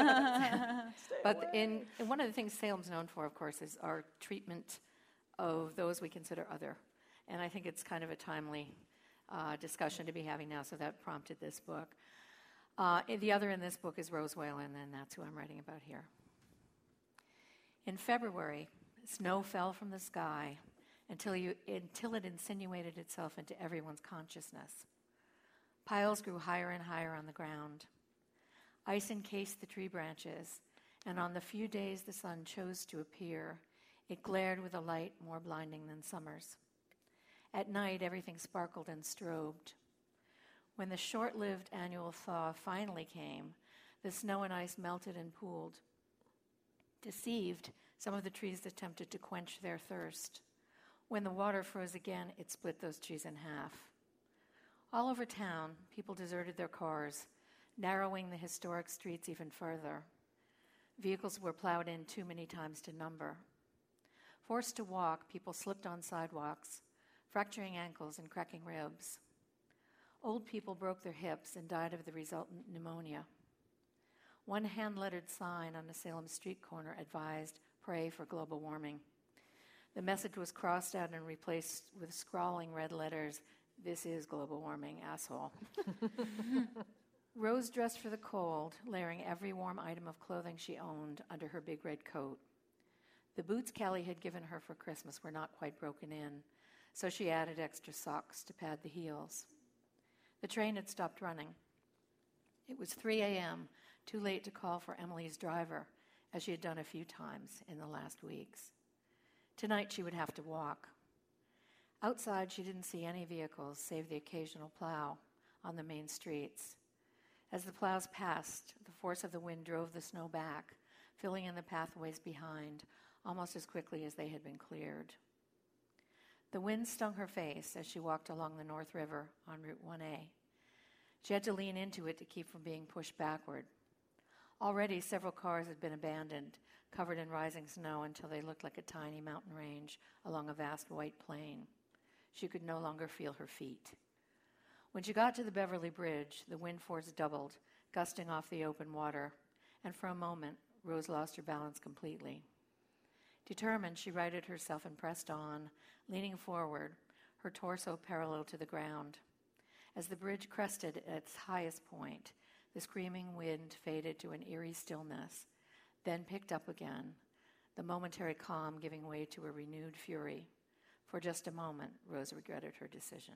But in, in one of the things Salem's known for, of course, is our treatment of those we consider other. And I think it's kind of a timely uh, discussion to be having now, so that prompted this book. Uh, the other in this book is Rose Whalen, and that's who I'm writing about here. In February, snow fell from the sky until, you, until it insinuated itself into everyone's consciousness. Piles grew higher and higher on the ground. Ice encased the tree branches, and on the few days the sun chose to appear, it glared with a light more blinding than summer's. At night, everything sparkled and strobed. When the short-lived annual thaw finally came, The snow and ice melted and pooled. Deceived, some of the trees attempted to quench their thirst. When the water froze again, it split those trees in half. All over town, people deserted their cars, narrowing the historic streets even further. Vehicles were plowed in too many times to number. Forced to walk, people slipped on sidewalks, fracturing ankles and cracking ribs. Old people broke their hips and died of the resultant pneumonia. One hand-lettered sign on a Salem street corner advised, "Pray for global warming." The message was crossed out and replaced with scrawling red letters, "This is global warming, asshole." Rose dressed for the cold, layering every warm item of clothing she owned under her big red coat. The boots Callie had given her for Christmas were not quite broken in, so she added extra socks to pad the heels. The train had stopped running. It was three a.m., too late to call for Emily's driver, as she had done a few times in the last weeks. Tonight she would have to walk. Outside, she didn't see any vehicles save the occasional plow on the main streets. As the plows passed, the force of the wind drove the snow back, filling in the pathways behind almost as quickly as they had been cleared. The wind stung her face as she walked along the North River on Route one A. She had to lean into it to keep from being pushed backward. Already, several cars had been abandoned, covered in rising snow until they looked like a tiny mountain range along a vast white plain. She could no longer feel her feet. When she got to the Beverly Bridge, the wind force doubled, gusting off the open water, and for a moment, Rose lost her balance completely. Determined, she righted herself and pressed on, leaning forward, her torso parallel to the ground. As the bridge crested at its highest point, the screaming wind faded to an eerie stillness, then picked up again, the momentary calm giving way to a renewed fury. For just a moment, Rose regretted her decision.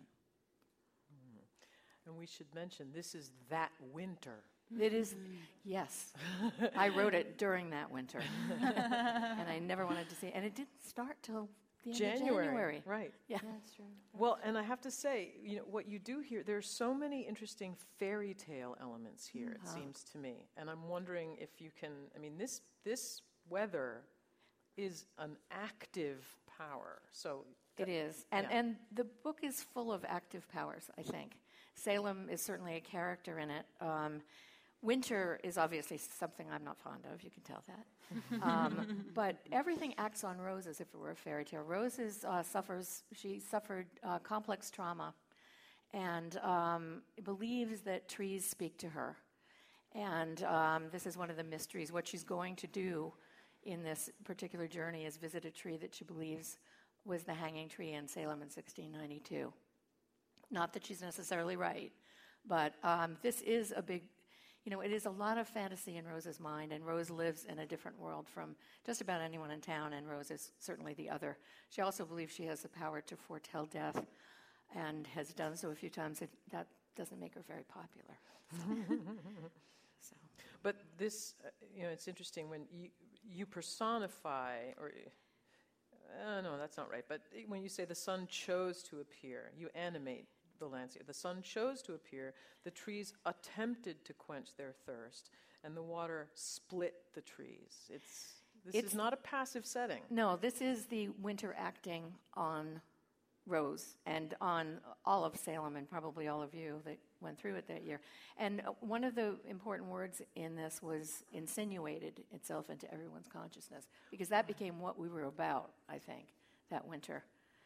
And we should mention, this is that winter. It is, yes. I wrote it during that winter. And I never wanted to see it. And it didn't start till the end January, of January. Right. Yeah. That's true. Well, and I have to say, you know, what you do here, there's so many interesting fairy tale elements here, it Uh-huh. seems to me. And I'm wondering if you can, I mean, this this weather is an active power. So It is. And, yeah. and the book is full of active powers, I think. Salem is certainly a character in it. Um, winter is obviously something I'm not fond of. You can tell that. Um, but everything acts on Rose as if it were a fairy tale. Rose is, uh, suffers, she suffered uh, complex trauma and um, believes that trees speak to her. And um, this is one of the mysteries. What she's going to do in this particular journey is visit a tree that she believes was the hanging tree in Salem in sixteen ninety-two. Not that she's necessarily right, but um, this is a big, you know, it is a lot of fantasy in Rose's mind, and Rose lives in a different world from just about anyone in town, and Rose is certainly the other. She also believes she has the power to foretell death and has done so a few times. It, that doesn't make her very popular. So. But this, uh, you know, it's interesting when you you personify, or uh, no, that's not right. But when you say the sun chose to appear, you animate the landscape. The sun chose to appear. The trees attempted to quench their thirst, and the water split the trees. It's this It's- is not a passive setting. No, this is the winter acting on Rose and on all of Salem and probably all of you that went through it that year. And uh, one of the important words in this was insinuated itself into everyone's consciousness, because that became what we were about, I think, that winter.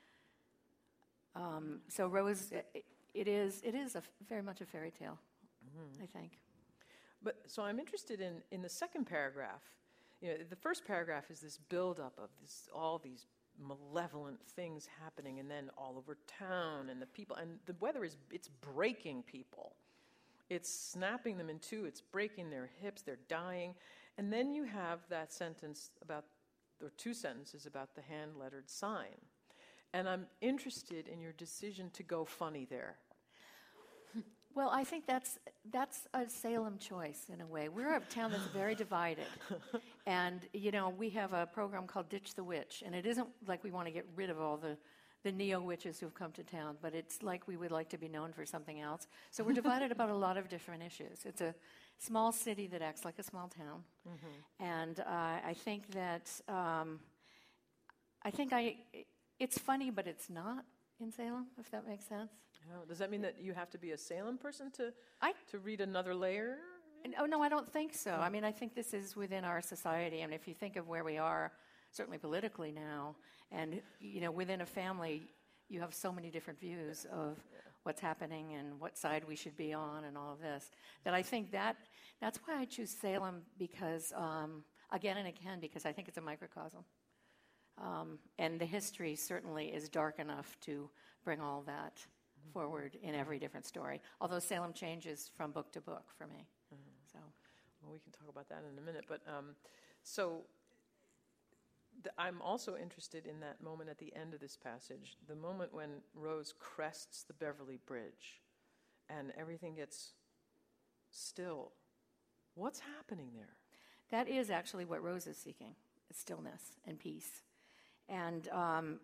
Um, so Rose, it, it is it is a f- very much a fairy tale, I think. But so I'm interested in in the second paragraph. You know, the first paragraph is this buildup of this all these malevolent things happening, and then all over town, and the people, and the weather is it's breaking people. It's snapping them in two. It's breaking their hips. They're dying, and then you have that sentence about, or two sentences about the hand-lettered sign. And I'm interested in your decision to go funny there. Well, I think that's that's a Salem choice in a way. We're a town that's very divided, and you know we have a program called Ditch the Witch, and it isn't like we want to get rid of all the the neo witches who've come to town, but it's like we would like to be known for something else. So we're divided about a lot of different issues. It's a small city that acts like a small town. And uh, I think that, um, I think I, it's funny, but it's not in Salem, if that makes sense. Oh, does that mean that you have to be a Salem person to I- to read another layer? And- Oh, no, I don't think so. I mean, I think this is within our society, and if you think of where we are, certainly politically now, and, you know, within a family, you have so many different views of what's happening and what side we should be on and all of this, that I think that, that's why I choose Salem, because, um, again and again, because I think it's a microcosm. Um, and the history certainly is dark enough to bring all that forward in every different story, although Salem changes from book to book for me. So, Well, we can talk about that in a minute. But um, so th- I'm also interested in that moment at the end of this passage, the moment when Rose crests the Beverly Bridge and everything gets still. What's happening there? that is actually what Rose is seeking, stillness and peace. And, um,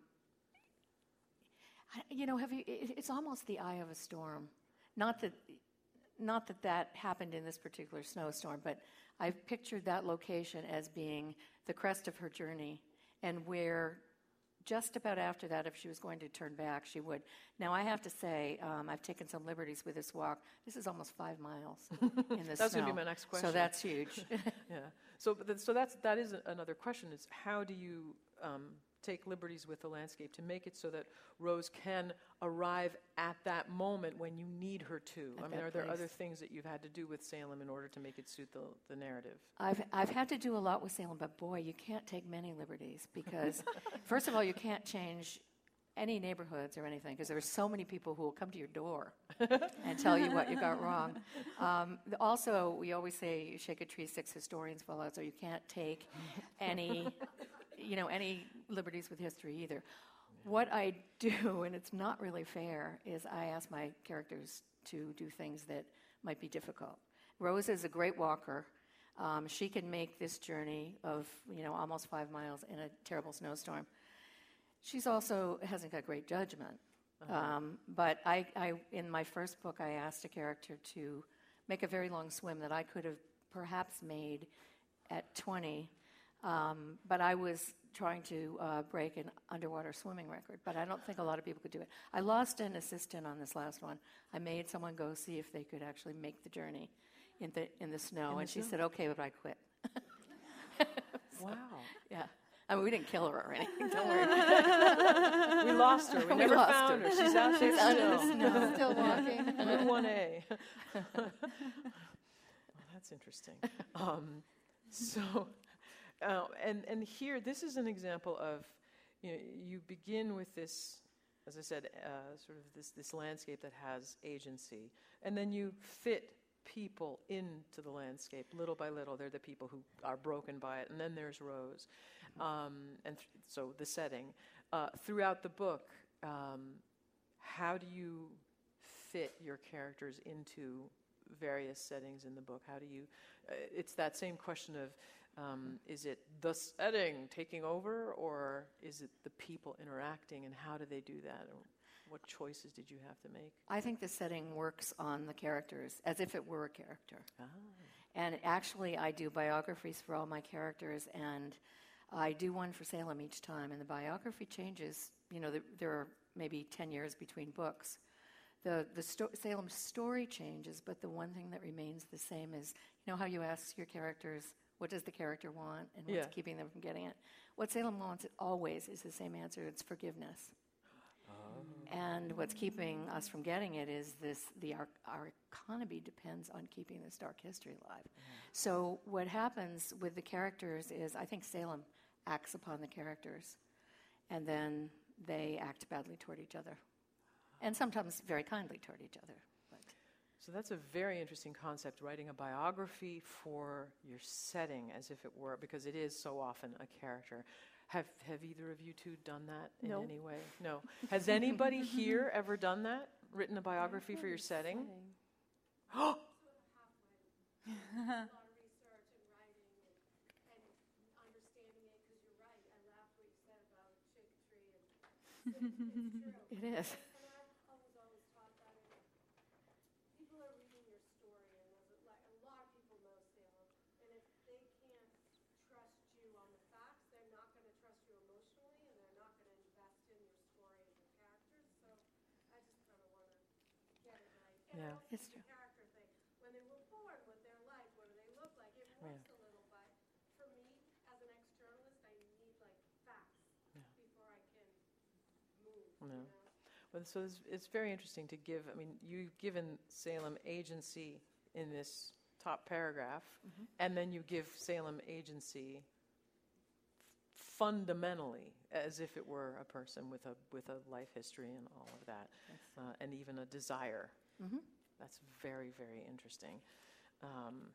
I- you know, have you, it, it's almost the eye of a storm. Not that, not that that happened in this particular snowstorm, but I've pictured that location as being the crest of her journey, and where just about after that, if she was going to turn back, she would. Now, I have to say, um, I've taken some liberties with this walk. This is almost five miles in the That's snow. gonna be my next question. So that's huge. Yeah. So, but th- so that's that is a- another question: is how do you um, take liberties with the landscape to make it so that Rose can arrive at that moment when you need her to? At I mean, that are there place. other things that you've had to do with Salem in order to make it suit the the narrative? I've I've had to do a lot with Salem, but boy, you can't take many liberties because, first of all, you can't change any neighborhoods or anything because there are so many people who will come to your door and tell you what you got wrong. Um, th- also, we always say, you shake a tree, six historians fall out, so you can't take any, you know, any liberties with history either. What I do, and it's not really fair, is I ask my characters to do things that might be difficult. Rose is a great walker. Um, she can make this journey of, you know, almost five miles in a terrible snowstorm. She's also hasn't got great judgment. Um, but I, I, in my first book, I asked a character to make a very long swim that I could have perhaps made at twenty. Um, but I was trying to uh, break an underwater swimming record, but I don't think a lot of people could do it. I lost an assistant on this last one. I made someone go see if they could actually make the journey in the in the snow, In the and she snow? said, "Okay," but I quit. Wow. Yeah, I mean, we didn't kill her or anything. Don't worry. We lost her. We, We never lost found her. her. She's out there She's out in the still. snow. Still walking. Route one A. Well, that's interesting. Um, so, uh, and and here, this is an example of, you know, you begin with this, as I said, uh, sort of this this landscape that has agency, and then you fit people into the landscape little by little. They're the people who are broken by it, and then there's Rose, um, and th- so the setting uh, throughout the book. Um, how do you fit your characters into various settings in the book? How do you, uh, it's that same question of, um, is it the setting taking over, or is it the people interacting, and how do they do that? Or what choices did you have to make? I think the setting works on the characters as if it were a character. Ah. And actually, I do biographies for all my characters, and I do one for Salem each time. And the biography changes. You know, there, there are maybe ten years between books. The the sto- Salem story changes, but the one thing that remains the same is, you know, how you ask your characters, what does the character want, and what's Yeah. keeping them from getting it. What Salem wants always is the same answer. It's forgiveness. And what's keeping us from getting it is this: the our, our economy depends on keeping this dark history alive. So what happens with the characters is, I think Salem acts upon the characters, and then they act badly toward each other, and sometimes very kindly toward each other. But So that's a very interesting concept, writing a biography for your setting as if it were, because it is so often a character. Have have either of you two done that in No. any way? No. Has anybody here ever done that? Written a biography for your setting? Oh, it is. Yeah. It's true. character thing. When they were born, what they're like, what do they look like? It Yeah. works a little, but for me, as an ex-journalist, I need like facts Yeah. before I can move, No. you know? Well, so it's, it's very interesting to give, I mean, you've given Salem agency in this top paragraph, Mhm. and then you give Salem agency fundamentally as if it were a person with a, with a life history and all of that, Yes. uh, and even a desire. Mhm. That's very, very interesting. Um,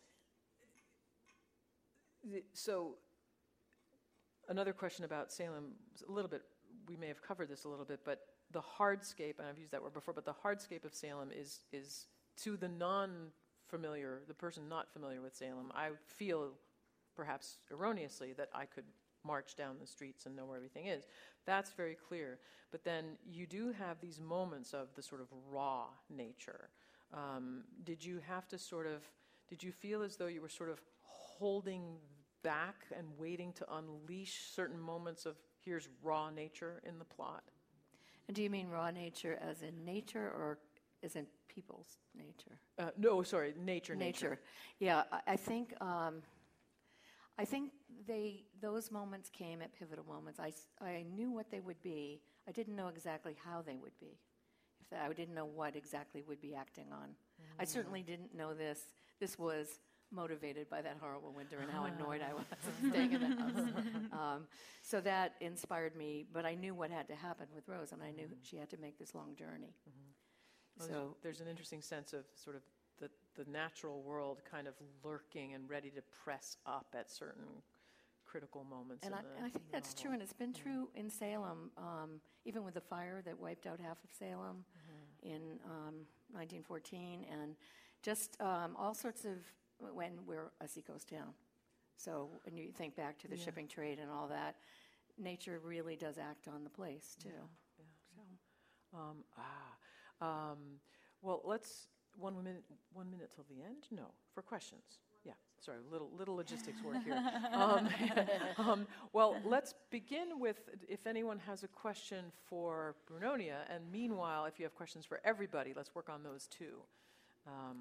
the- so, another question about Salem, a little bit, we may have covered this a little bit, but the hardscape, and I've used that word before, but the hardscape of Salem is, is to the non-familiar, the person not familiar with Salem, I feel, perhaps erroneously, that I could march down the streets and know where everything is. That's very clear. But then you do have these moments of the sort of raw nature. Um, did you have to sort of, did you feel as though you were sort of holding back and waiting to unleash certain moments of here's raw nature in the plot? And do you mean raw nature as in nature or as in people's nature? Uh, no, sorry, nature, nature. Nature. Yeah, I, I think um, I think they those moments came at pivotal moments. I, s- I knew what they would be. I didn't know exactly how they would be. If that, I didn't know what exactly would be acting on. I certainly didn't know this. This was motivated by that horrible winter and how annoyed I was staying in the house. Um, so that inspired me, but I knew what had to happen with Rose, and I knew she had to make this long journey. Well, So there's, there's an interesting sense of sort of the, the natural world kind of lurking and ready to press up at certain critical moments. And in I, the and I think that's novel. true, and it's been true in Salem, um, even with the fire that wiped out half of Salem in um, nineteen fourteen, and just um, all sorts of, when we're a seacoast town. So when you think back to the Yeah. shipping trade and all that, nature really does act on the place, too. Yeah, yeah. So, Um, ah, um, well, let's one minute. One minute till the end. No, for questions. Yeah, sorry, little little logistics work here. um, um, well, let's begin with if anyone has a question for Brunonia, and meanwhile, if you have questions for everybody, let's work on those too. Um,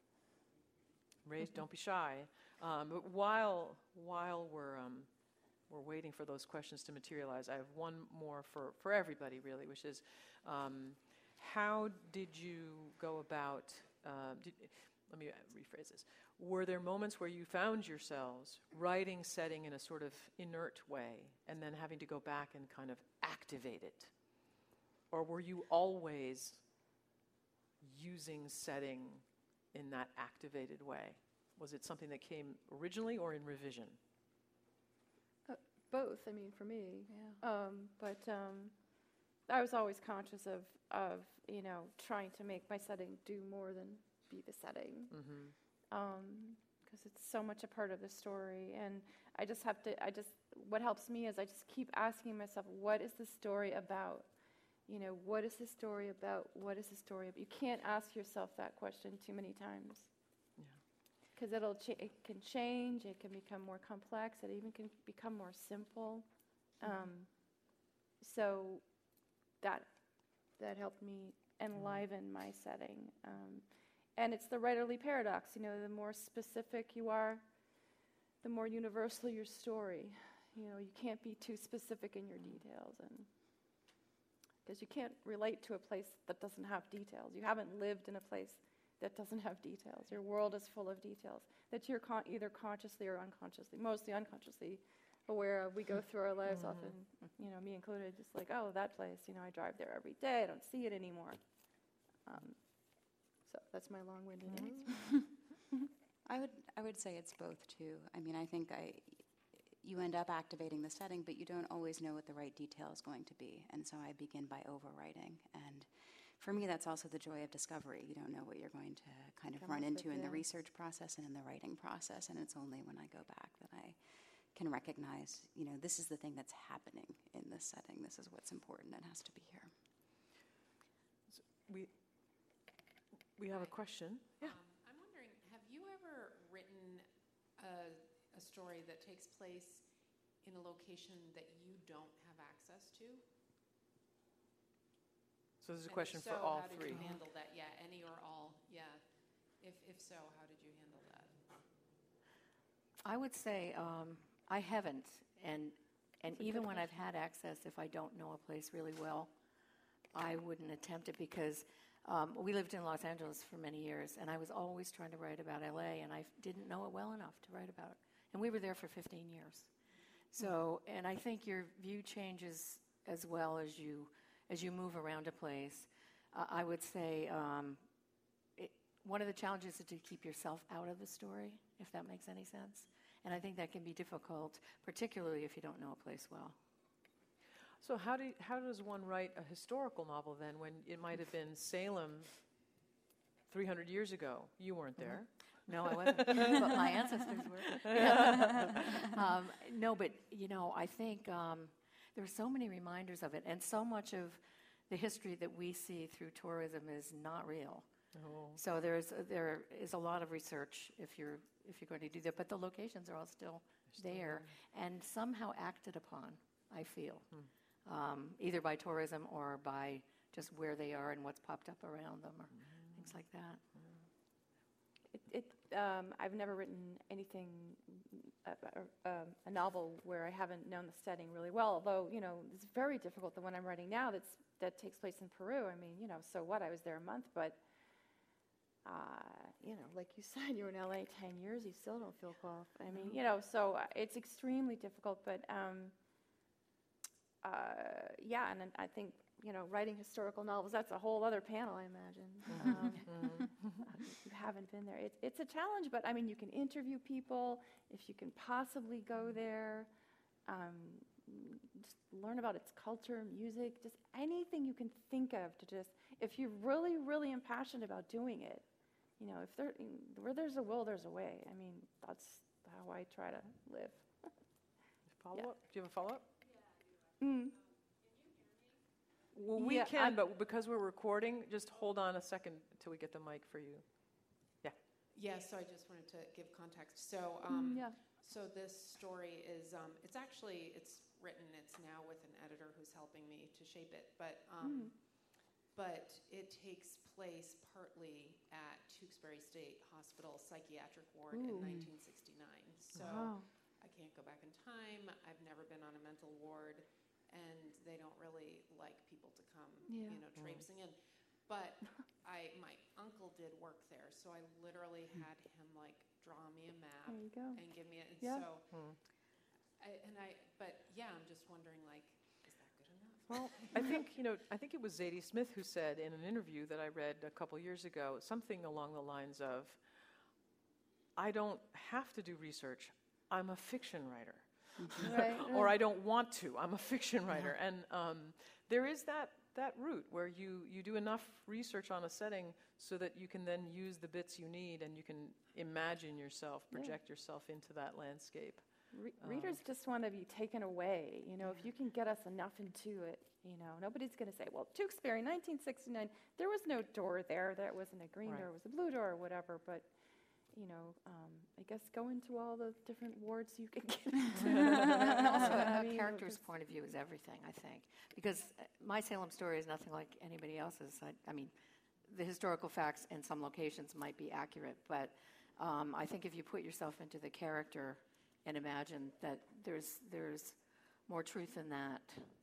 raise, don't be shy. Um, but while while we're um, we're waiting for those questions to materialize, I have one more for, for everybody, really, which is, um, how did you go about, uh, did, let me rephrase this. Were there moments where you found yourselves writing setting in a sort of inert way and then having to go back and kind of activate it? Or were you always using setting in that activated way? Was it something that came originally or in revision? Both, I mean, for me. yeah. Um, but um, I was always conscious of, of, you know, trying to make my setting do more than be the setting. Mm-hmm. Because it's so much a part of the story. And I just have to, I just, what helps me is I just keep asking myself, what is the story about? You know, what is the story about? What is the story about? You can't ask yourself that question too many times. Yeah. Because it'll cha- it can change, it can become more complex, it even can become more simple. Um, so that that helped me enliven my setting. Um, and it's the writerly paradox, you know, the more specific you are, the more universal your story. You know, you can't be too specific in your details, and because you can't relate to a place that doesn't have details. You haven't lived in a place that doesn't have details. Your world is full of details that you're con- either consciously or unconsciously, mostly unconsciously aware of. We go through our lives often, you know, me included, just like, oh, that place, you know, I drive there every day, I don't see it anymore. Um, so that's my long-winded answer. I would I would say it's both too. I mean, I think I you end up activating the setting, but you don't always know what the right detail is going to be, and so I begin by overwriting. And for me, that's also the joy of discovery. You don't know what you're going to kind of Come run up with, into in the yeah. research process and in the writing process, and it's only when I go back that I can recognize, you know, this is the thing that's happening in this setting. This is what's important. It has to be here. We, we have a question. Yeah. Um, I'm wondering, have you ever written a, a story that takes place in a location that you don't have access to? So this is a And if question for so, all how did three. you handle that? Yeah, any or all, yeah. If, if so, how did you handle that? I would say um, I haven't, and and That's a even good when I've had access, if I don't know a place really well, I wouldn't attempt it because um, we lived in Los Angeles for many years, and I was always trying to write about L A, and I didn't know it well enough to write about it. And we were there for fifteen years. So, and I think your view changes as well as you as you move around a place. Uh, I would say um, it, one of the challenges is to keep yourself out of the story, if that makes any sense. And I think that can be difficult, particularly if you don't know a place well. So how do you, how does one write a historical novel then when it might have been Salem three hundred years ago? You weren't there. No, I wasn't, but my ancestors were. Yeah. um, no, but, you know, I think um, there are so many reminders of it, and so much of the history that we see through tourism is not real. Oh. So there's there is a lot of research if you're if you're going to do that, but the locations are all still there and somehow acted upon, I feel, um, either by tourism or by just where they are and what's popped up around them or things like that. It, it, um, I've never written anything, uh, uh, um, a novel where I haven't known the setting really well, although, you know, it's very difficult. The one I'm writing now that's, that takes place in Peru, I mean, you know, so what, I was there a month, but, uh, you know, like you said, you were in L A ten years, you still don't feel qualified. I mean, you know, so uh, it's extremely difficult, but, um, uh, yeah, and then I think, you know, writing historical novels, that's a whole other panel, I imagine. Um, if you haven't been there. It, it's a challenge, but I mean, you can interview people, if you can possibly go there, um, just learn about its culture, music, just anything you can think of to just, if you really, really am passionate about doing it, you know, if there, where there's a will, there's a way. I mean, that's how I try to live. Follow-up? Do you have a follow-up? Mm. Well, we Yeah, can, I'm- but because we're recording, just hold on a second until we get the mic for you. Yeah, so I just wanted to give context. So, Mm, um, yeah. so this story is, um, it's actually, it's written, it's now with an editor who's helping me to shape it, but, um, Mm. but it takes place partly at Tewksbury State Hospital Psychiatric Ward Ooh. in nineteen sixty-nine. So Wow. I can't go back in time. I've never been on a mental ward, and they don't really like people to come, Yeah. you know, traipsing in. But I, my uncle did work there, so I literally had him like draw me a map There you go. and give me it. And Yeah. so, Hmm. I, and I, but yeah, I'm just wondering, like, is that good enough? Well, I think, you know, I think it was Zadie Smith who said in an interview that I read a couple years ago, something along the lines of, I don't have to do research, I'm a fiction writer. Right, Or right. I don't want to, I'm a fiction writer. And um, there is that, that route where you, you do enough research on a setting so that you can then use the bits you need and you can imagine yourself, Yeah. project yourself into that landscape. Re- readers just want to be taken away. You know, if you can get us enough into it, you know, nobody's going to say, well, Tewksbury, nineteen sixty-nine, there was no door there. There wasn't a green Right. door, it was a blue door or whatever. But, you know, um, I guess go into all the different wards you can get into. And also, I a mean, character's just- point of view is everything, I think. Because uh, my Salem story is nothing like anybody else's. I, I mean, the historical facts in some locations might be accurate, but um, I think if you put yourself into the character and imagine that there's there's more truth in that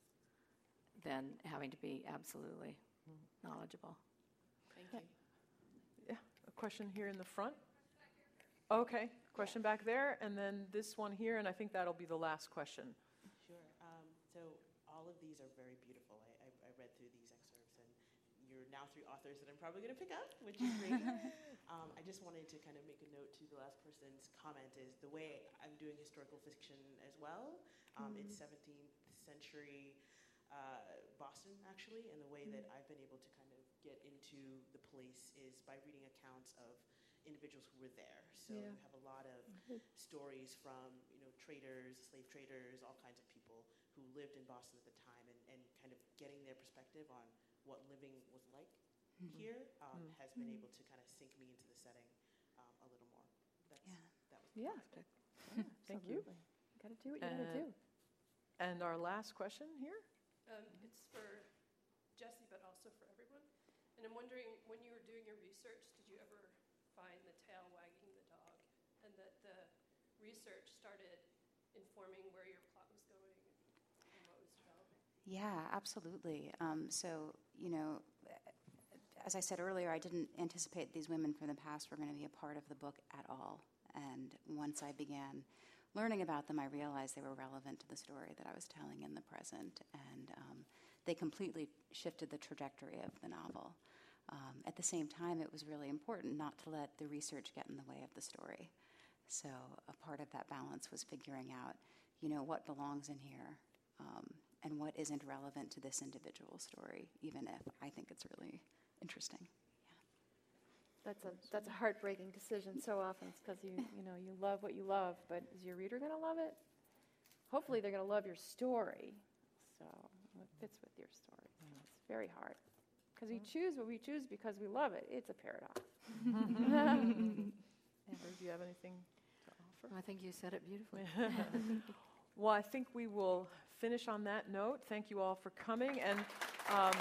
than having to be absolutely knowledgeable. Thank you. Yeah, a question here in the front. Okay, question back there, and then this one here, and I think that'll be the last question. Sure. Um, so all of these are very beautiful. I, I, I read through these excerpts, and you're now three authors that I'm probably going to pick up, which is great. um, I just wanted to kind of make a note to the last person's comment is the way I'm doing historical fiction as well. Um, Mm. It's seventeenth century uh, Boston, actually, and the way that I've been able to kind of get into the place is by reading accounts of individuals who were there. So Yeah. you have a lot of stories from, you know, traders, slave traders, all kinds of people who lived in Boston at the time, and, and kind of getting their perspective on what living was like here um, Mm. has been able to kind of sink me into the setting um, a little more. That's, Yeah. That was Yeah. Thank you. Absolutely. Got to do what you got to Uh, do. And our last question here? Um, it's for Jesse, but also for everyone. And I'm wondering, when you were doing your research, did you ever find the tail wagging the dog? And that the research started informing where your plot was going and what was developing? Yeah, absolutely. Um, so, you know, as I said earlier, I didn't anticipate these women from the past were going to be a part of the book at all. And once I began learning about them, I realized they were relevant to the story that I was telling in the present. And um, they completely shifted the trajectory of the novel. Um, at the same time, it was really important not to let the research get in the way of the story. So a part of that balance was figuring out, you know, what belongs in here um, and what isn't relevant to this individual story, even if I think it's really interesting. That's a that's a heartbreaking decision so often. It's because you you know you love what you love, but is your reader going to love it? Hopefully, they're going to love your story. So it fits with your story. It's very hard because we choose what we choose because we love it. It's a paradox. Amber, do you have anything to offer? I think you said it beautifully. Well, I think we will finish on that note. Thank you all for coming. And um,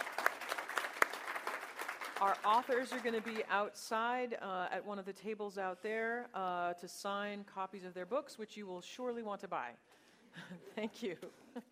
our authors are going to be outside uh, at one of the tables out there uh, to sign copies of their books, which you will surely want to buy. Thank you.